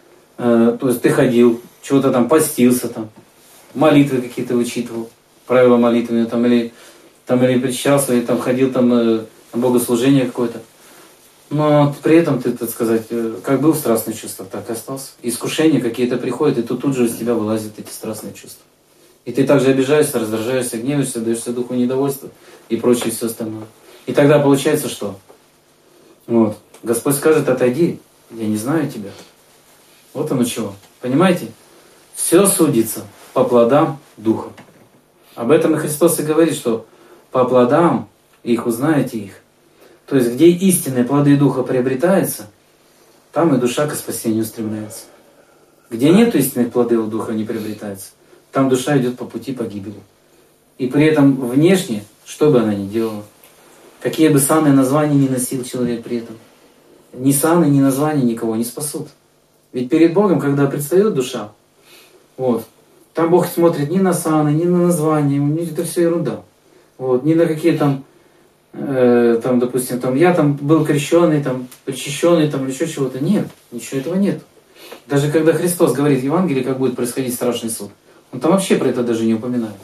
то есть ты ходил, чего-то там постился, там, молитвы какие-то вычитывал, правила молитвы, там, или причащался, или там ходил там, на богослужение какое-то. Но при этом ты, так сказать, как был в страстных чувствах, так и остался. Искушения какие-то приходят, и тут же из тебя вылазят эти страстные чувства. И ты также обижаешься, раздражаешься, гневаешься, даешься духу недовольства и прочее все остальное. И тогда получается что? Вот. Господь скажет, отойди, я не знаю тебя. Вот оно чего. Понимаете? Все судится по плодам Духа. Об этом и Христос и говорит, что по плодам их узнаете их. То есть, где истинные плоды Духа приобретаются, там и душа к спасению устремляется. Где нет истинных плодов Духа не приобретается, там душа идет по пути погибели. И при этом внешне, что бы она ни делала, какие бы саны названия ни носил человек при этом, ни саны, ни названия никого не спасут. Ведь перед Богом, когда предстает душа, вот, там Бог смотрит ни на саны, ни на названия, это все ерунда. Вот, ни на какие там, допустим, там, я там был крещеный, там, причащенный, там, или еще чего-то. Нет, ничего этого нет. Даже когда Христос говорит в Евангелии, как будет происходить страшный суд, Он там вообще про это даже не упоминает.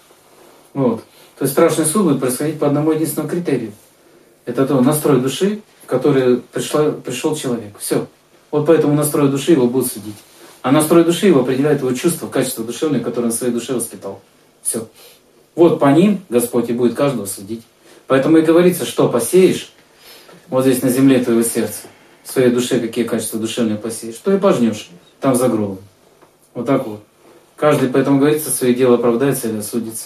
Вот. То есть страшный суд будет происходить по одному единственному критерию. Это то настрой души, в который пришел человек. Все. Вот по этому настрою души его будут судить. А настрой души его определяет его чувства, качества душевные, которые он в своей душе воспитал. Все. Вот по ним Господь и будет каждого судить. Поэтому и говорится, что посеешь, вот здесь на земле твоего сердца, в своей душе какие качества душевные посеешь, то и пожнешь там за гробом. Вот так вот. Каждый, поэтому говорится, свои дела оправдается или осудится.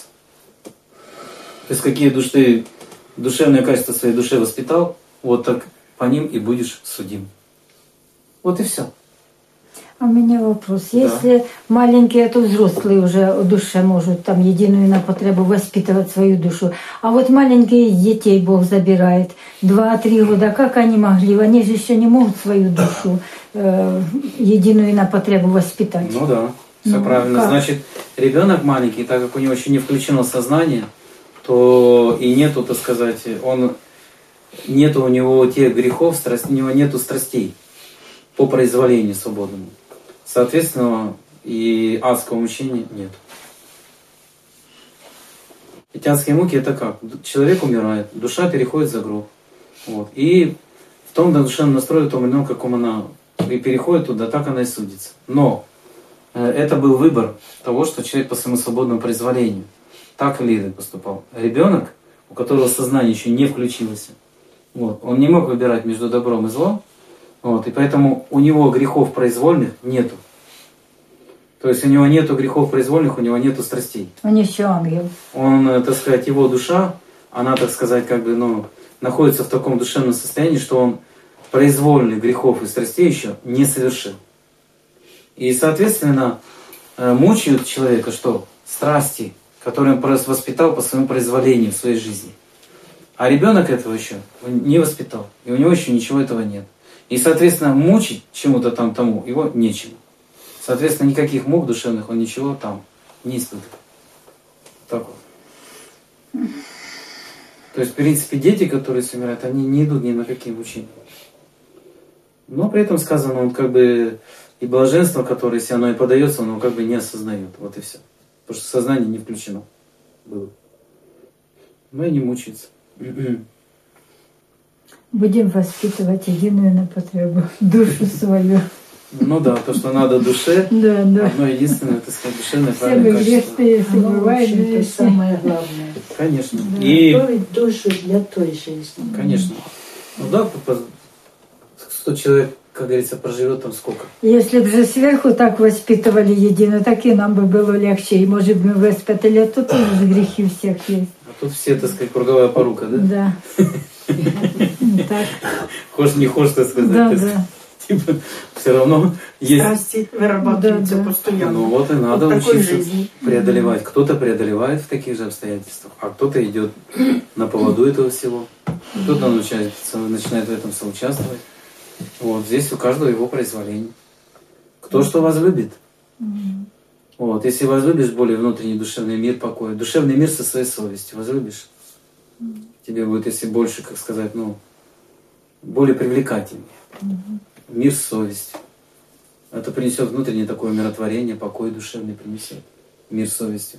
То есть какие душевные качества в своей душе воспитал, вот так по ним и будешь судим. Вот и все. А у меня вопрос. Да. Если маленькие, то взрослые уже о душе могут там единую на потребу воспитывать свою душу. А вот маленькие детей Бог забирает. 2-3 года. Как они могли? Они же еще не могут свою душу единую на потребу воспитать. Ну да, все Ну, правильно. как? Значит, ребенок маленький, так как у него еще не включено сознание, то и нету, так сказать, нету у него тех грехов, у него нету страстей по произволению свободному. Соответственно, и адского мучения нет. Эти адские муки это как? Человек умирает, душа переходит за гроб. Вот. И в том душевном настрое, том или ином, каком она и переходит туда, так она и судится. Но это был выбор того, что человек по своему свободному произволению так или иначе поступал. Ребенок, у которого сознание еще не включилось, вот, он не мог выбирать между добром и злом, вот, и поэтому у него грехов произвольных нету. То есть у него нету грехов произвольных, у него нету страстей. Он еще ангел. Он, так сказать, его душа, она, так сказать, как бы, находится в таком душевном состоянии, что он произвольных грехов и страстей еще не совершил. И, соответственно, мучают человека что? Страсти, которые он воспитал по своему произволению в своей жизни. А ребенок этого еще не воспитал, и у него еще ничего этого нет. И, соответственно, мучить чему-то там тому его нечем. Соответственно, никаких мук душевных он ничего там не испытывает. Так вот. То есть, в принципе, дети, которые умирают, они не идут ни на какие мучения. Но при этом сказано, он как бы и блаженство, которое, если оно и подается, оно как бы не осознает. Вот и все. Потому что сознание не включено было. Но и не мучается. Будем воспитывать единую на потребу душу свою. Ну да, то, что надо душе, Да, да. одно единственное, так сказать, душевное Все мы правильное качество. грешные, если Оно, в бывает, общем-то, да, все. самое главное. Конечно. Да. И, Готовить душу для той жизни. конечно. Ну да, 100 человек, как говорится, проживет там сколько. Если бы же сверху так воспитывали едино, так и нам бы было легче. И, может, мы воспитали, а тут тоже грехи у всех есть. А тут все, так сказать, круговая порука, да? Да. Так. Хочешь, не хочешь, так сказать. Да, так да. сказать. Типа, все равно есть. Страсти вырабатываются Да, да. постоянно. Ну вот и надо Вот такой учиться жизни. преодолевать. Кто-то преодолевает в таких же обстоятельствах, а кто-то идет на поводу этого всего. Кто-то начинает в этом соучаствовать. Вот здесь у каждого его произволение. Кто что возлюбит. Вот, если возлюбишь более внутренний душевный мир покоя, душевный мир со своей совестью, возлюбишь, тебе будет, если больше, как сказать, более привлекательнее. Мир с совестью. Это принесет внутреннее такое умиротворение, покой душевный принесет. Мир с совестью.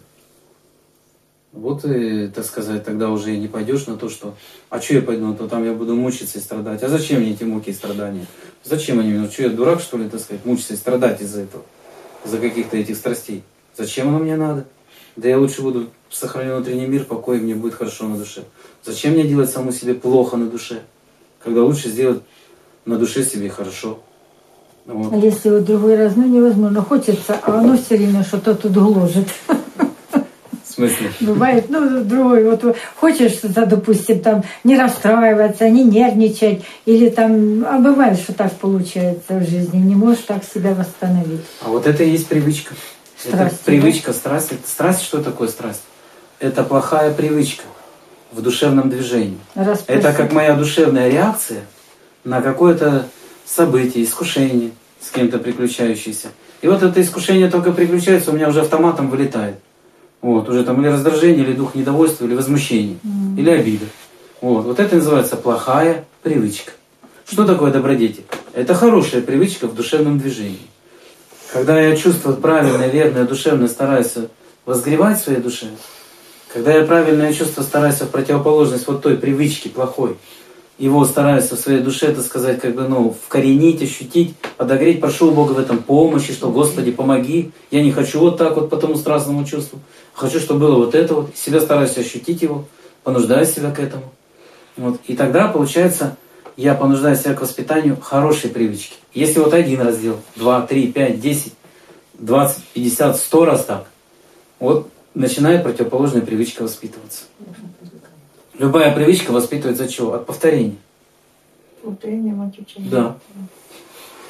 Вот и, так сказать, тогда уже и не пойдешь на то, что а что я пойду, то там я буду мучиться и страдать. А зачем мне эти муки и страдания? Зачем они мне? Что я дурак, что ли, так сказать, мучиться и страдать из-за этого? За каких-то этих страстей. Зачем оно мне надо? Да я лучше буду сохранить внутренний мир, покой, и мне будет хорошо на душе. Зачем мне делать саму себе плохо на душе? Когда лучше сделать на душе себе хорошо. Вот. А если вот другой раз, невозможно, хочется, а оно все время что-то тут гложет. В смысле? Бывает, другой, вот хочешь что-то, допустим, там не расстраиваться, не нервничать, или там, а бывает, что так получается в жизни, не можешь так себя восстановить. А вот это и есть привычка. Страсть, Это привычка, страсть. Страсть, что такое страсть? Это плохая привычка в душевном движении. Это как моя душевная реакция на какое-то событие, искушение с кем-то приключающееся. И вот это искушение только приключается, у меня уже автоматом вылетает. Вот, уже там или раздражение, или дух недовольства, или возмущение, или обида. Вот это называется плохая привычка. Что такое добродетель? Это хорошая привычка в душевном движении. Когда я чувствую правильное, верное, душевное, стараюсь возгревать в своей душе, когда я правильное чувство стараюсь в противоположность вот той привычке плохой, его стараюсь в своей душе, так сказать, вкоренить, ощутить, подогреть, прошу у Бога в этом помощи, что Господи, помоги. Я не хочу вот так вот по тому страстному чувству. Хочу, чтобы было вот это вот. Себя стараюсь ощутить его, понуждаю себя к этому. Вот. И тогда, получается, я понуждаю себя к воспитанию хорошей привычки. Если вот один раз сделал, 2, 3, 5, 10, 20, 50, 100 раз так, вот начинает противоположная привычка воспитываться. Любая привычка воспитывается от чего? От повторения. Повторение мать учения. Да.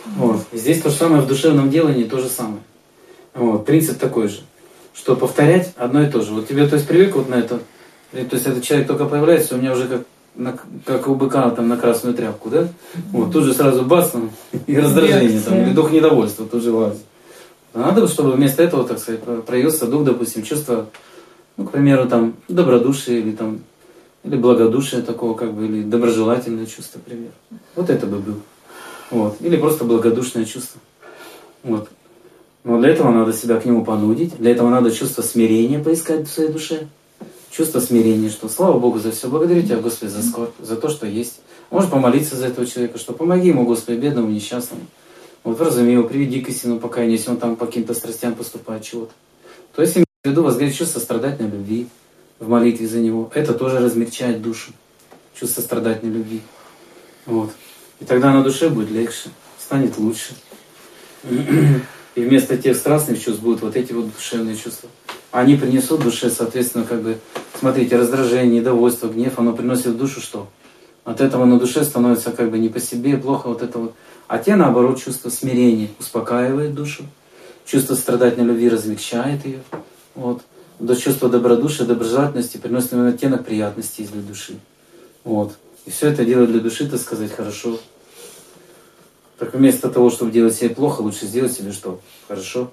Вот. И здесь то же самое в душевном делании, то же самое. Вот. Принцип такой же, что повторять одно и то же. Вот тебе, то есть, привык вот на это, то есть этот человек только появляется, у меня уже как у быка там на красную тряпку, да? Вот, тут же сразу бац, там, и раздражение, там, или дух недовольства тут же лазит. Надо, чтобы вместо этого, так сказать, проявился дух, допустим, чувство, ну, к примеру, там, добродушие или благодушие такого, как бы, или доброжелательное чувство, к примеру. Вот это бы было. Вот. Или просто благодушное чувство. Вот. Но для этого надо себя к нему понудить, для этого надо чувство смирения поискать в своей душе. Чувство смирения, что слава Богу за все, благодарю Тебя, Господи, за скорбь, за то, что есть. Можешь помолиться за этого человека, что помоги ему, Господи, бедному, несчастному. Вот вразуми его, приведи к истинному покаянию, если он там по каким-то страстям поступает, чего-то. То есть, имею в виду, возгреть чувство страдательной любви в молитве за него. Это тоже размягчает душу, чувство страдательной любви. Вот. И тогда на душе будет легче, станет лучше. И вместо тех страстных чувств будут вот эти вот душевные чувства. Они принесут душе, соответственно, как бы, смотрите, раздражение, недовольство, гнев, оно приносит в душу что? От этого на душе становится как бы не по себе, плохо вот это вот. А те, наоборот, чувство смирения успокаивает душу, чувство страдательной любви размягчает ее. Вот. До чувства добродушия, доброжелательности приносит именно оттенок приятности из души. Вот. И все это делает для души, так сказать, хорошо. Так вместо того, чтобы делать себе плохо, лучше сделать себе что? Хорошо.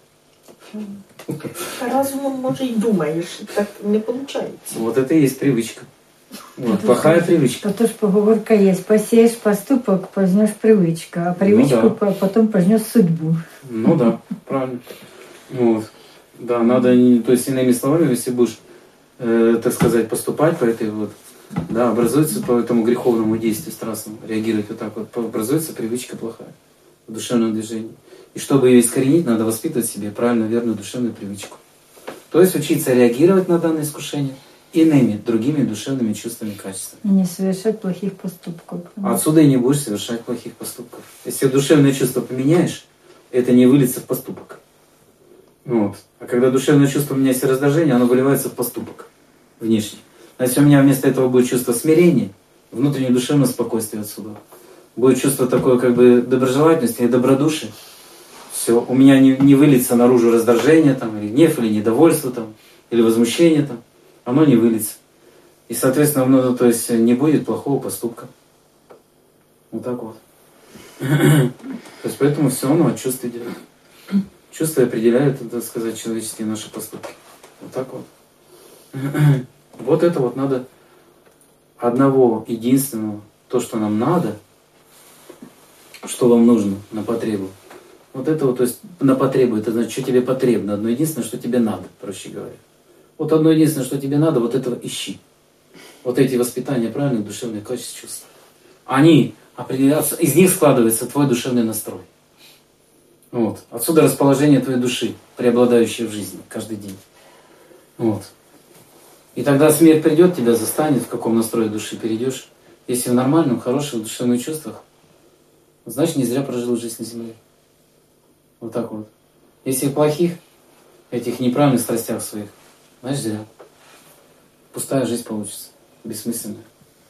Разумом, может, и думаешь, так не получается. Вот это и есть привычка. Вот, плохая привычка. А то ж поговорка есть: посеешь поступок, пожнешь привычка, а привычку потом пожнешь судьбу. Ну да, правильно. Вот. Да, надо, то есть, иными словами, если будешь, так сказать, поступать по этой вот, да, образуется по этому греховному действию страстному, реагировать вот так вот, образуется привычка плохая в душевном движении. И чтобы ее искоренить, надо воспитывать в себе правильно, верную душевную привычку. То есть учиться реагировать на данное искушение иными, другими душевными чувствами и качествами. И не совершать плохих поступков. Отсюда и не будешь совершать плохих поступков. Если душевное чувство поменяешь, это не выльется в поступок. Вот. А когда душевное чувство меняется раздражение, оно выливается в поступок внешний. А если у меня вместо этого будет чувство смирения, внутреннее душевное спокойствие отсюда, будет чувство такое как бы доброжелательности и добродушия, все, у меня не выльется наружу раздражение, там, или гнев, или недовольство, там, или возмущение, там, оно не выльется. И, соответственно, ну, то есть не будет плохого поступка. Вот так вот. То есть поэтому все равно от чувств идет. Чувства определяют, так сказать, человеческие наши поступки. Вот так вот. Вот это вот надо одного, единственного, то, что нам надо, что вам нужно на потребу. Вот это вот, то есть на потребу, это значит, что тебе потребно. Одно единственное, что тебе надо, проще говоря. Вот одно единственное, что тебе надо, вот этого ищи. Вот эти воспитания правильных душевных качеств, чувств. Они определяются, из них складывается твой душевный настрой. Вот. Отсюда расположение твоей души, преобладающее в жизни каждый день. Вот. И тогда смерть придет, тебя застанет, в каком настрое души перейдешь. Если в нормальном, хороших душевных чувствах, значит, не зря прожил жизнь на земле. Вот так вот. Если в плохих, этих неправильных страстях своих, значит, зря. Пустая жизнь получится, бессмысленная.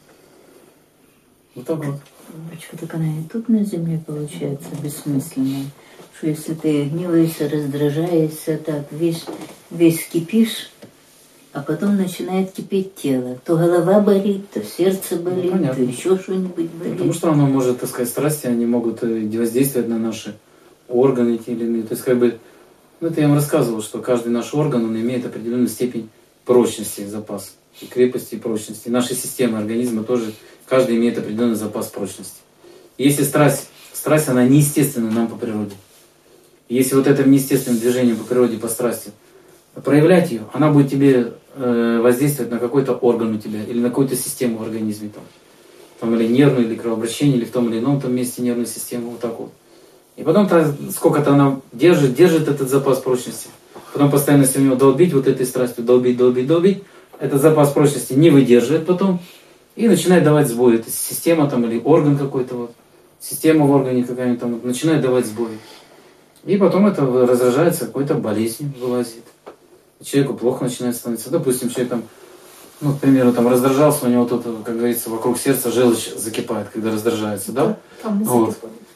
Вот так вот. Бабочка, так она и тут на земле получается бессмысленная. Что если ты гневаешься, раздражаешься, так весь кипишь, а потом начинает кипеть тело. То голова болит, то сердце болит, то еще что-нибудь болит. Потому что оно может, так сказать, страсти, они могут воздействовать на наши органы те или иные. То есть, как бы, ну, это я вам рассказывал, что каждый наш орган, он имеет определенную степень прочности, запас, и крепости, и прочности. И наши системы организма тоже, каждый имеет определенный запас прочности. И если страсть, она неестественна нам по природе. И если вот это неестественное движение по природе, по страсти, проявлять ее, она будет тебе воздействовать на какой-то орган у тебя, или на какую-то систему в организме, там или нервную, или кровообращение, или в том или ином там месте нервную систему, вот так вот. И потом сколько-то она держит этот запас прочности. Потом постоянно с него долбить вот этой страстью, долбить. Этот запас прочности не выдерживает потом и начинает давать сбои. Это система там или орган какой-то, вот, система в органе какая-нибудь там вот, начинает давать сбои. И потом это разражается какой-то болезнью, вылазит. Человеку плохо начинает становиться. Допустим, человек там, ну, к примеру, там раздражался, у него тут, как говорится, вокруг сердца желчь закипает, когда раздражается, да? Там не вот. закипает.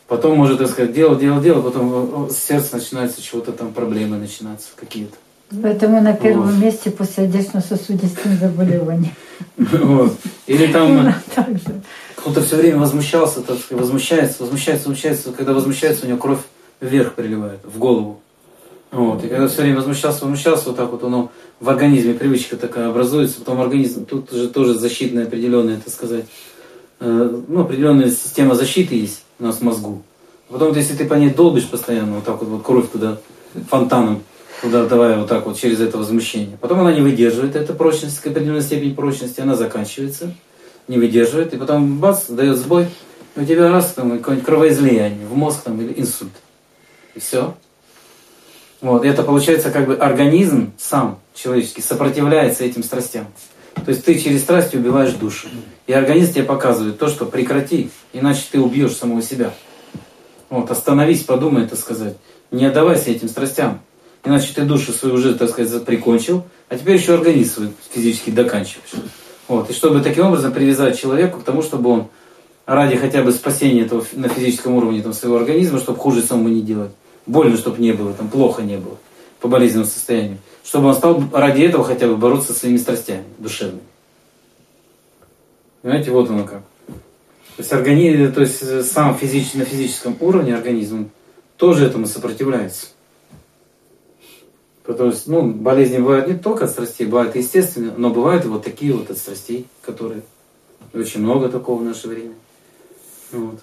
Потом, может, так сказать, делал, потом сердце начинается, чего-то там проблемы начинаются какие-то. Поэтому на первом Вот. месте по сердечно-сосудистым заболеваниям. Вот. Или там Так же. кто-то все время возмущался, так сказать, возмущается. Когда возмущается, у него кровь вверх приливает, в голову. Вот. И когда все время возмущался, вот так вот оно в организме привычка такая образуется, потом организм, тут же тоже защитная определенная, так сказать, определенная система защиты есть у нас в мозгу. Потом, если ты по ней долбишь постоянно, вот так вот кровь туда фонтаном, туда давая вот так вот через это возмущение. Потом она не выдерживает, эта прочность, определенной степени прочности, она заканчивается, не выдерживает, и потом бац, дает сбой, и у тебя раз там какое-нибудь кровоизлияние в мозг там, или инсульт. И все. Вот, и это получается как бы организм сам человеческий сопротивляется этим страстям. То есть ты через страсть убиваешь душу. И организм тебе показывает то, что прекрати, иначе ты убьешь самого себя. Вот, остановись, подумай, так сказать. Не отдавайся этим страстям. Иначе ты душу свою уже, так сказать, прикончил, а теперь еще организм свой физически доканчиваешь. Вот, и чтобы таким образом привязать человека к тому, чтобы он ради хотя бы спасения этого на физическом уровне там, своего организма, чтобы хуже самому не делать, больно, чтобы не было, там, плохо не было по болезненному состоянию, чтобы он стал ради этого хотя бы бороться со своими страстями душевными. Понимаете, вот оно как. То есть, сам на физическом уровне организм тоже этому сопротивляется. Потому что, болезни бывают не только от страстей, бывают естественные, но бывают и вот такие вот от страстей, которые очень много такого в наше время. Вот.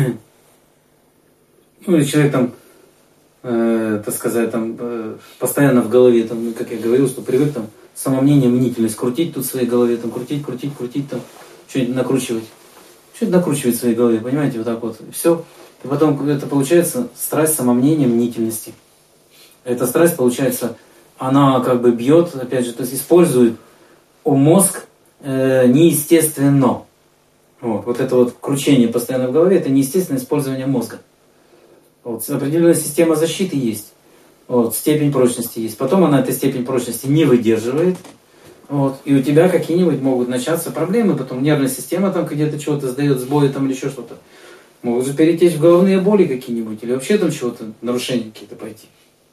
И человек там, так сказать, там, постоянно в голове, там, как я говорил, что привык там самомнение, мнительность крутить тут в своей голове, там, крутить, там, что-нибудь накручивать. Что-то накручивать в своей голове, понимаете, вот так вот. И все. И потом это получается страсть самомнения, мнительности. Эта страсть, получается, она как бы бьет, опять же, то есть использует мозг неестественно. Вот это вот кручение постоянно в голове, это неестественное использование мозга. Вот, определенная система защиты есть, вот, степень прочности есть. Потом она этой степень прочности не выдерживает. Вот, и у тебя какие-нибудь могут начаться проблемы, потом нервная система там где-то чего-то сдает сбои там или еще что-то. Могут же перетечь в головные боли какие-нибудь, или вообще там чего-то, нарушения какие-то пойти.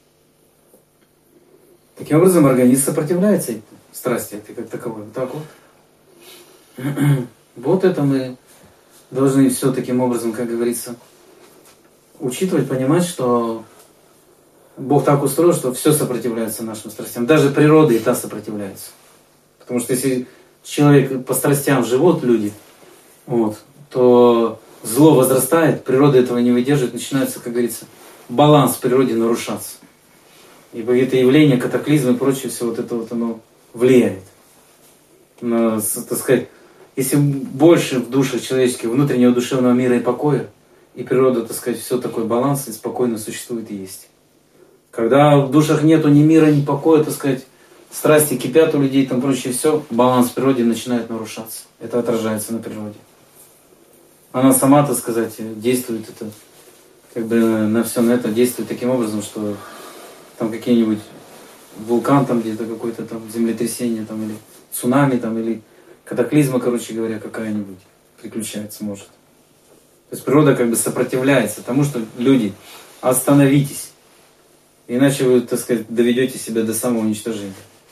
Таким образом, организм сопротивляется этой страсти, этой как таковой. Вот так вот. Вот это мы должны все таким образом, как говорится, учитывать, понимать, что Бог так устроил, что все сопротивляется нашим страстям. Даже природа и та сопротивляется. Потому что если человек по страстям живут люди, вот, то зло возрастает, природа этого не выдерживает, начинается, как говорится, баланс в природе нарушаться. И это явление, катаклизмы и прочее, все вот это вот оно влияет. На, так сказать, если больше в душах человеческих внутреннего душевного мира и покоя, и природа, так сказать, все такой баланс и спокойно существует и есть. Когда в душах нету ни мира, ни покоя, так сказать, страсти кипят у людей, там прочее, все, баланс в природе начинает нарушаться. Это отражается на природе. Она сама, так сказать, действует это, как бы на все на это действует таким образом, что там какие-нибудь вулкан, там где-то какое-то там землетрясение, там, или цунами, там, или катаклизма, короче говоря, какая-нибудь приключается может. То есть природа как бы сопротивляется тому, что люди, остановитесь, иначе вы, так сказать, доведете себя до самоуничтожения.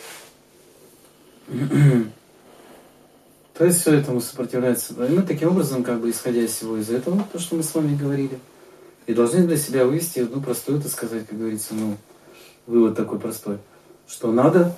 То есть все этому сопротивляется. И мы таким образом, как бы исходя из всего из этого, то, что мы с вами говорили, и должны для себя вывести одну простую, так сказать, как говорится, вывод такой простой, что надо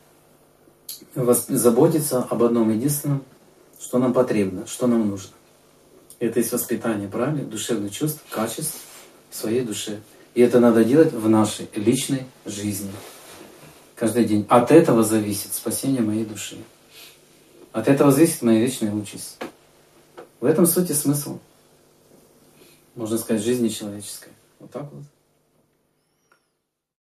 заботиться об одном единственном, что нам потребно, что нам нужно. Это есть воспитание, правильно? Душевных чувств, качеств в своей душе. И это надо делать в нашей личной жизни. Каждый день. От этого зависит спасение моей души. От этого зависит моя вечная участь. В этом суть и смысл, можно сказать, жизни человеческой. Вот так вот.